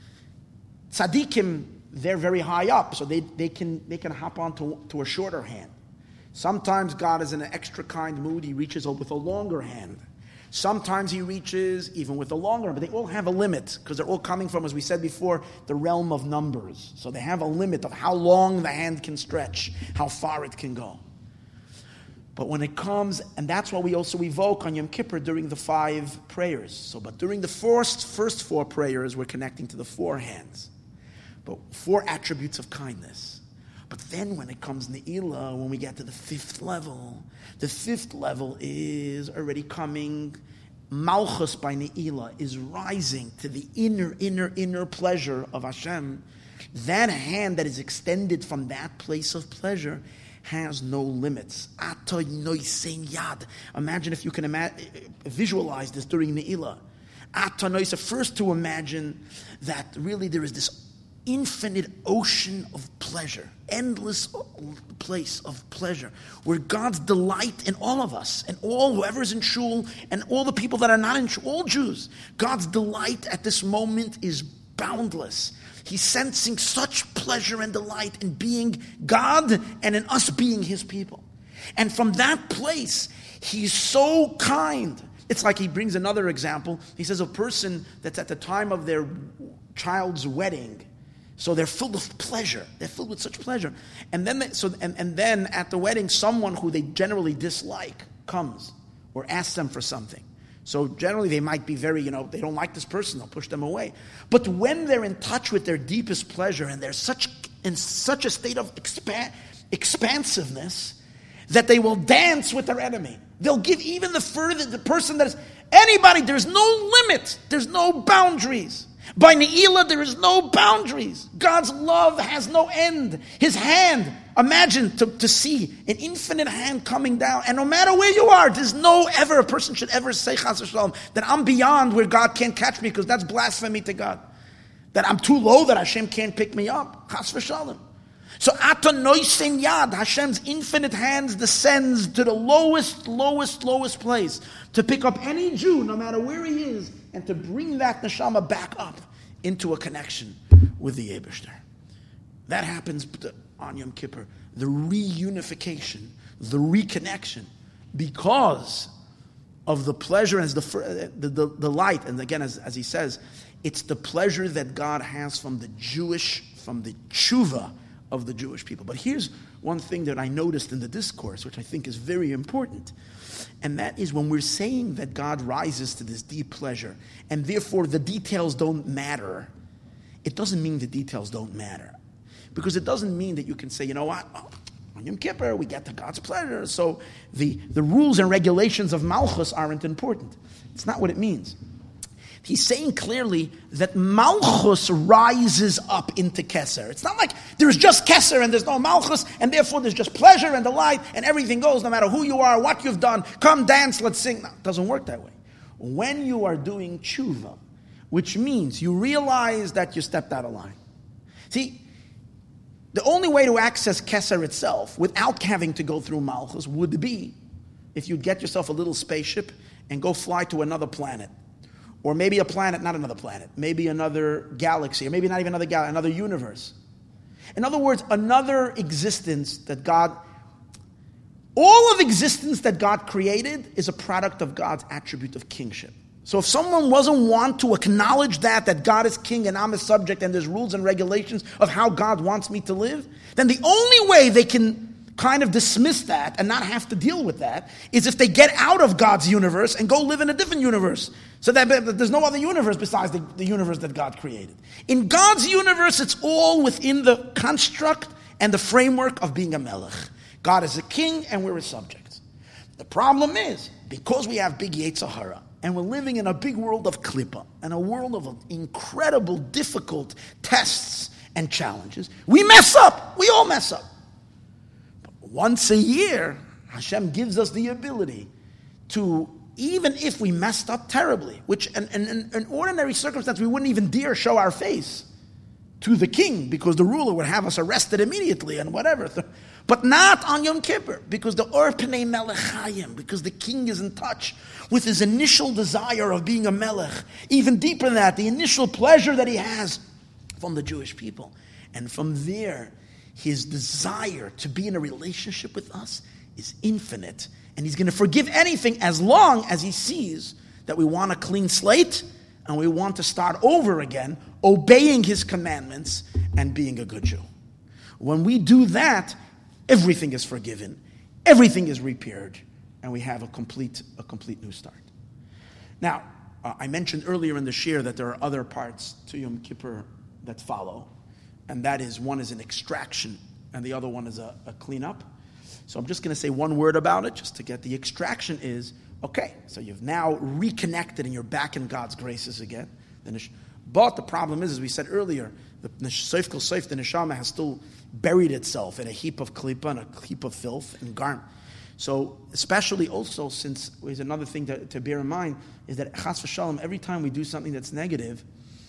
Tzaddikim, they're very high up, so they can hop on to a shorter hand. Sometimes God is in an extra kind mood, he reaches with a longer hand. Sometimes he reaches even with a longer, but they all have a limit, because they're all coming from, as we said before, the realm of numbers. So they have a limit of how long the hand can stretch, how far it can go. But when it comes, and that's why we also evoke on Yom Kippur during the 5 prayers. But during the first 4 prayers, we're connecting to the 4 hands. But 4 attributes of kindness. But then when it comes Ne'ilah, when we get to the 5th level, the 5th level is already coming. Malchus by Ne'ilah is rising to the inner pleasure of Hashem. That hand that is extended from that place of pleasure has no limits. Imagine if you can visualize this during Ne'ilah. First to imagine that really there is this infinite ocean of pleasure, endless place of pleasure, where God's delight in all of us, and all whoever's in shul, and all the people that are not in shul, all Jews, God's delight at this moment is boundless. He's sensing such pleasure and delight in being God and in us being His people. And from that place, He's so kind. It's like he brings another example. He says a person that's at the time of their child's wedding, so they're filled with pleasure. They're filled with such pleasure. And then then at the wedding, someone who they generally dislike comes or asks them for something. So generally they might be very, they don't like this person, they'll push them away. But when they're in touch with their deepest pleasure and they're in such a state of expansiveness that they will dance with their enemy. They'll give even the person that is anybody, there's no limit, there's no boundaries. By Ne'ilah, there is no boundaries. God's love has no end. His hand, imagine to see an infinite hand coming down, and no matter where you are, there's a person should ever say, Chas v'shalom, that I'm beyond where God can't catch me, because that's blasphemy to God. That I'm too low, that Hashem can't pick me up. Chas v'shalom. So Ata Noisen Yad, Hashem's infinite hands descends to the lowest place to pick up any Jew, no matter where he is, and to bring that neshama back up into a connection with the Eibishter. That happens on Yom Kippur. The reunification, the reconnection, because of the pleasure and the light. And again, as he says, it's the pleasure that God has from the tshuva of the Jewish people. But here's one thing that I noticed in the discourse, which I think is very important, and that is when we're saying that God rises to this deep pleasure, and therefore the details don't matter, it doesn't mean the details don't matter. Because it doesn't mean that you can say, on Yom Kippur we get to God's pleasure, so the rules and regulations of Malchus aren't important. It's not what it means. He's saying clearly that Malchus rises up into Keser. It's not like there's just Keser and there's no Malchus, and therefore there's just pleasure and delight, and everything goes no matter who you are, what you've done. Come dance, let's sing. No, it doesn't work that way. When you are doing tshuva, which means you realize that you stepped out of line. See, the only way to access Keser itself without having to go through Malchus would be if you'd get yourself a little spaceship and go fly to another planet. Or maybe a planet, not another planet, maybe another galaxy, or maybe not even another galaxy, another universe. In other words, another existence that God, all of existence that God created is a product of God's attribute of kingship. So if someone doesn't want to acknowledge that God is king and I'm a subject and there's rules and regulations of how God wants me to live, then the only way they can kind of dismiss that and not have to deal with that is if they get out of God's universe and go live in a different universe. So that there's no other universe besides the universe that God created. In God's universe, it's all within the construct and the framework of being a melech. God is a king and we're his subjects. The problem is, because we have big Yetzer Hara, and we're living in a big world of klippa, and a world of incredible, difficult tests and challenges, we mess up. We all mess up. But once a year, Hashem gives us the ability to, even if we messed up terribly, which in an ordinary circumstance we wouldn't even dare show our face to the king because the ruler would have us arrested immediately and whatever. But not on Yom Kippur, because the Or Pnei Melech Chayim, because the king is in touch with his initial desire of being a melech. Even deeper than that, the initial pleasure that he has from the Jewish people. And from there, his desire to be in a relationship with us is infinite. And he's going to forgive anything as long as he sees that we want a clean slate and we want to start over again, obeying his commandments and being a good Jew. When we do that, everything is forgiven, everything is repaired, and we have a complete new start. Now, I mentioned earlier in the shir that there are other parts to Yom Kippur that follow, and that is, one is an extraction, and the other one is a cleanup. So I'm just going to say one word about it, just to get the extraction is, okay, so you've now reconnected and you're back in God's graces again. But the problem is, as we said earlier, the neshama has still buried itself in a heap of klippa and a heap of filth and garm. So, especially also, since there's another thing to bear in mind, is that chas v'shalom, every time we do something that's negative,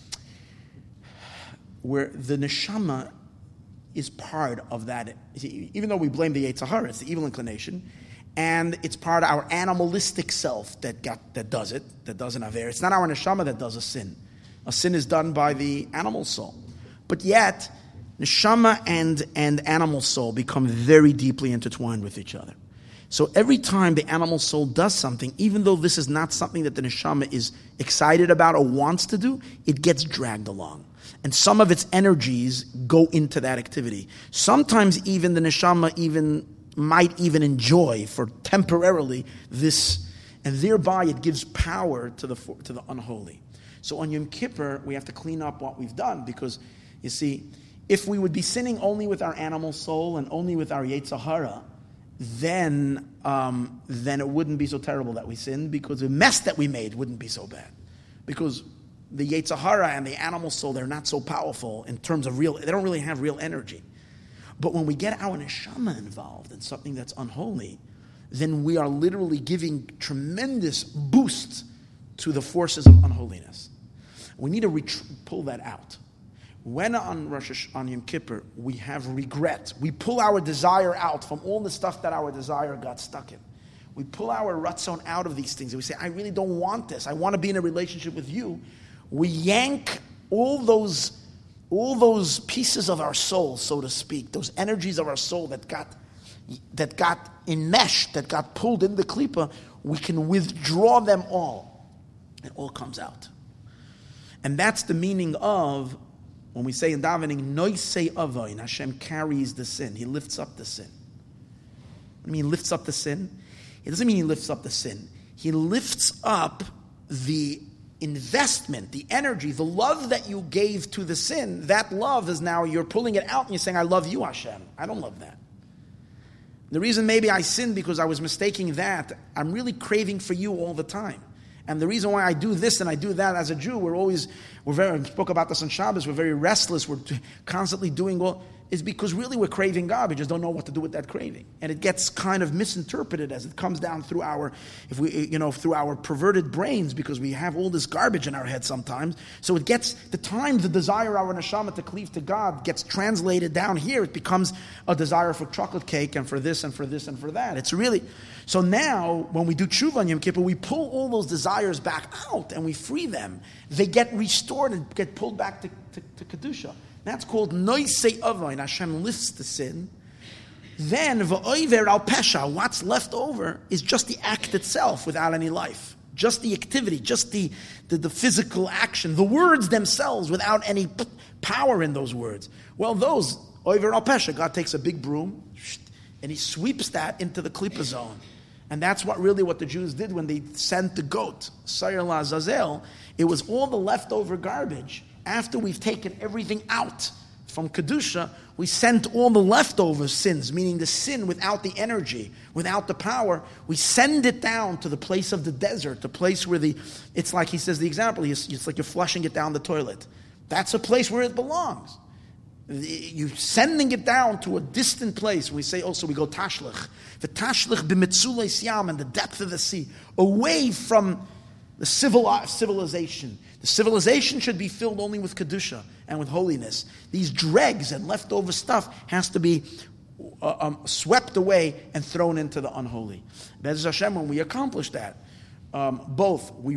where the neshama is part of that, even though we blame the Yetzer Hara, it's the evil inclination, and it's part of our animalistic self that does it, that does an aver. It's not our neshama that does a sin. A sin is done by the animal soul. But yet, neshama and animal soul become very deeply intertwined with each other. So every time the animal soul does something, even though this is not something that the neshama is excited about or wants to do, it gets dragged along. And some of its energies go into that activity. Sometimes even the neshama might enjoy for temporarily this, and thereby it gives power to the unholy. So on Yom Kippur, we have to clean up what we've done, because, you see, if we would be sinning only with our animal soul and only with our Yetzer Hara, then it wouldn't be so terrible that we sinned, because the mess that we made wouldn't be so bad. Because the Yetzer Hara and the animal soul, they're not so powerful in terms of they don't really have real energy. But when we get our neshama involved in something that's unholy, then we are literally giving tremendous boost to the forces of unholiness. We need to pull that out. When on Yom Kippur we have regret, we pull our desire out from all the stuff that our desire got stuck in. We pull our ratzon out of these things and we say, I really don't want this. I want to be in a relationship with you. We yank all those pieces of our soul, so to speak, those energies of our soul that got enmeshed, that got pulled in the klipa. We can withdraw them all. It all comes out. And that's the meaning of, when we say in davening, noisei avoin, Hashem carries the sin. He lifts up the sin. What do you mean lifts up the sin? It doesn't mean he lifts up the sin. He lifts up the investment, the energy, the love that you gave to the sin. That love is now, you're pulling it out and you're saying, I love you, Hashem. I don't love that. The reason maybe I sinned because I was mistaking that, I'm really craving for you all the time. And the reason why I do this and I do that as a Jew, we spoke about this on Shabbos, we're very restless, we're constantly doing is because really we're craving garbage, just don't know what to do with that craving. And it gets kind of misinterpreted as it comes down through through our perverted brains, because we have all this garbage in our head sometimes. So it gets, the time the desire our neshama to cleave to God gets translated down here, it becomes a desire for chocolate cake and for this and for this and for that. It's really, so now when we do tshuva on Yom Kippur, we pull all those desires back out and we free them. They get restored and get pulled back to Kedusha. That's called noisei avoin. Hashem lifts the sin. Then v'oiver al pesha. What's left over is just the act itself without any life, just the activity, just the physical action, the words themselves without any power in those words. Well, those oiver al pesha. God takes a big broom and He sweeps that into the klipa zone. And that's what the Jews did when they sent the goat, Sayar La'Azazel. It was all the leftover garbage. After we've taken everything out from Kedusha, we sent all the leftover sins, meaning the sin without the energy, without the power, we send it down to the place of the desert, the place where it's like, he says the example, it's like you're flushing it down the toilet. That's a place where it belongs. You're sending it down to a distant place. We say also, we go tashlich. The tashlich b'mitzulei siyam, in the depth of the sea, away from the civilization. The civilization should be filled only with Kedusha and with holiness. These dregs and leftover stuff has to be swept away and thrown into the unholy. Be'ez Hashem, when we accomplish that, both we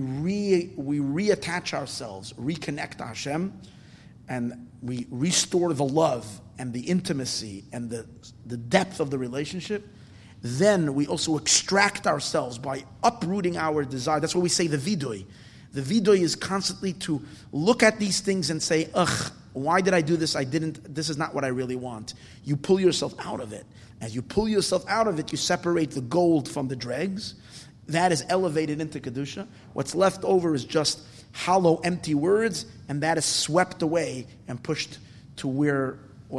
reattach ourselves, reconnect to Hashem, and we restore the love and the intimacy and the depth of the relationship. Then we also extract ourselves by uprooting our desire. That's what we say the vidui. The vidui is constantly to look at these things and say, ugh, why did I do this? This is not what I really want. You pull yourself out of it. As you pull yourself out of it, you separate the gold from the dregs. That is elevated into Kedusha. What's left over is just hollow, empty words, and that is swept away and pushed to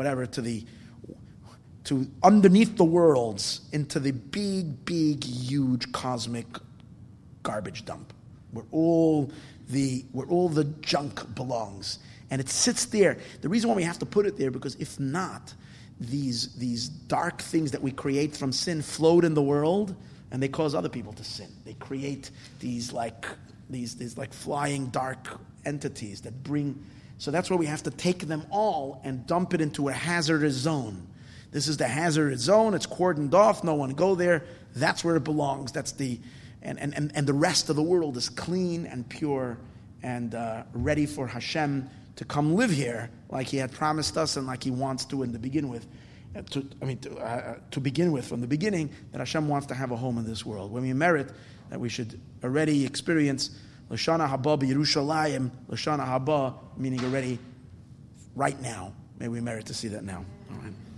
to underneath the worlds, into the big, huge cosmic garbage dump, where all the junk belongs. And it sits there. The reason why we have to put it there, because if not, these dark things that we create from sin float in the world, and they cause other people to sin. They create these flying dark entities that bring. So that's why we have to take them all and dump it into a hazardous zone. This is the hazardous zone. It's cordoned off. No one go there. That's where it belongs. That's and the rest of the world is clean and pure and ready for Hashem to come live here, like He had promised us and like He wants to begin with. To begin with from the beginning, that Hashem wants to have a home in this world. When we merit that we should already experience Lashana Haba b'Yerushalayim, Lashana Haba meaning already right now. May we merit to see that now. All right.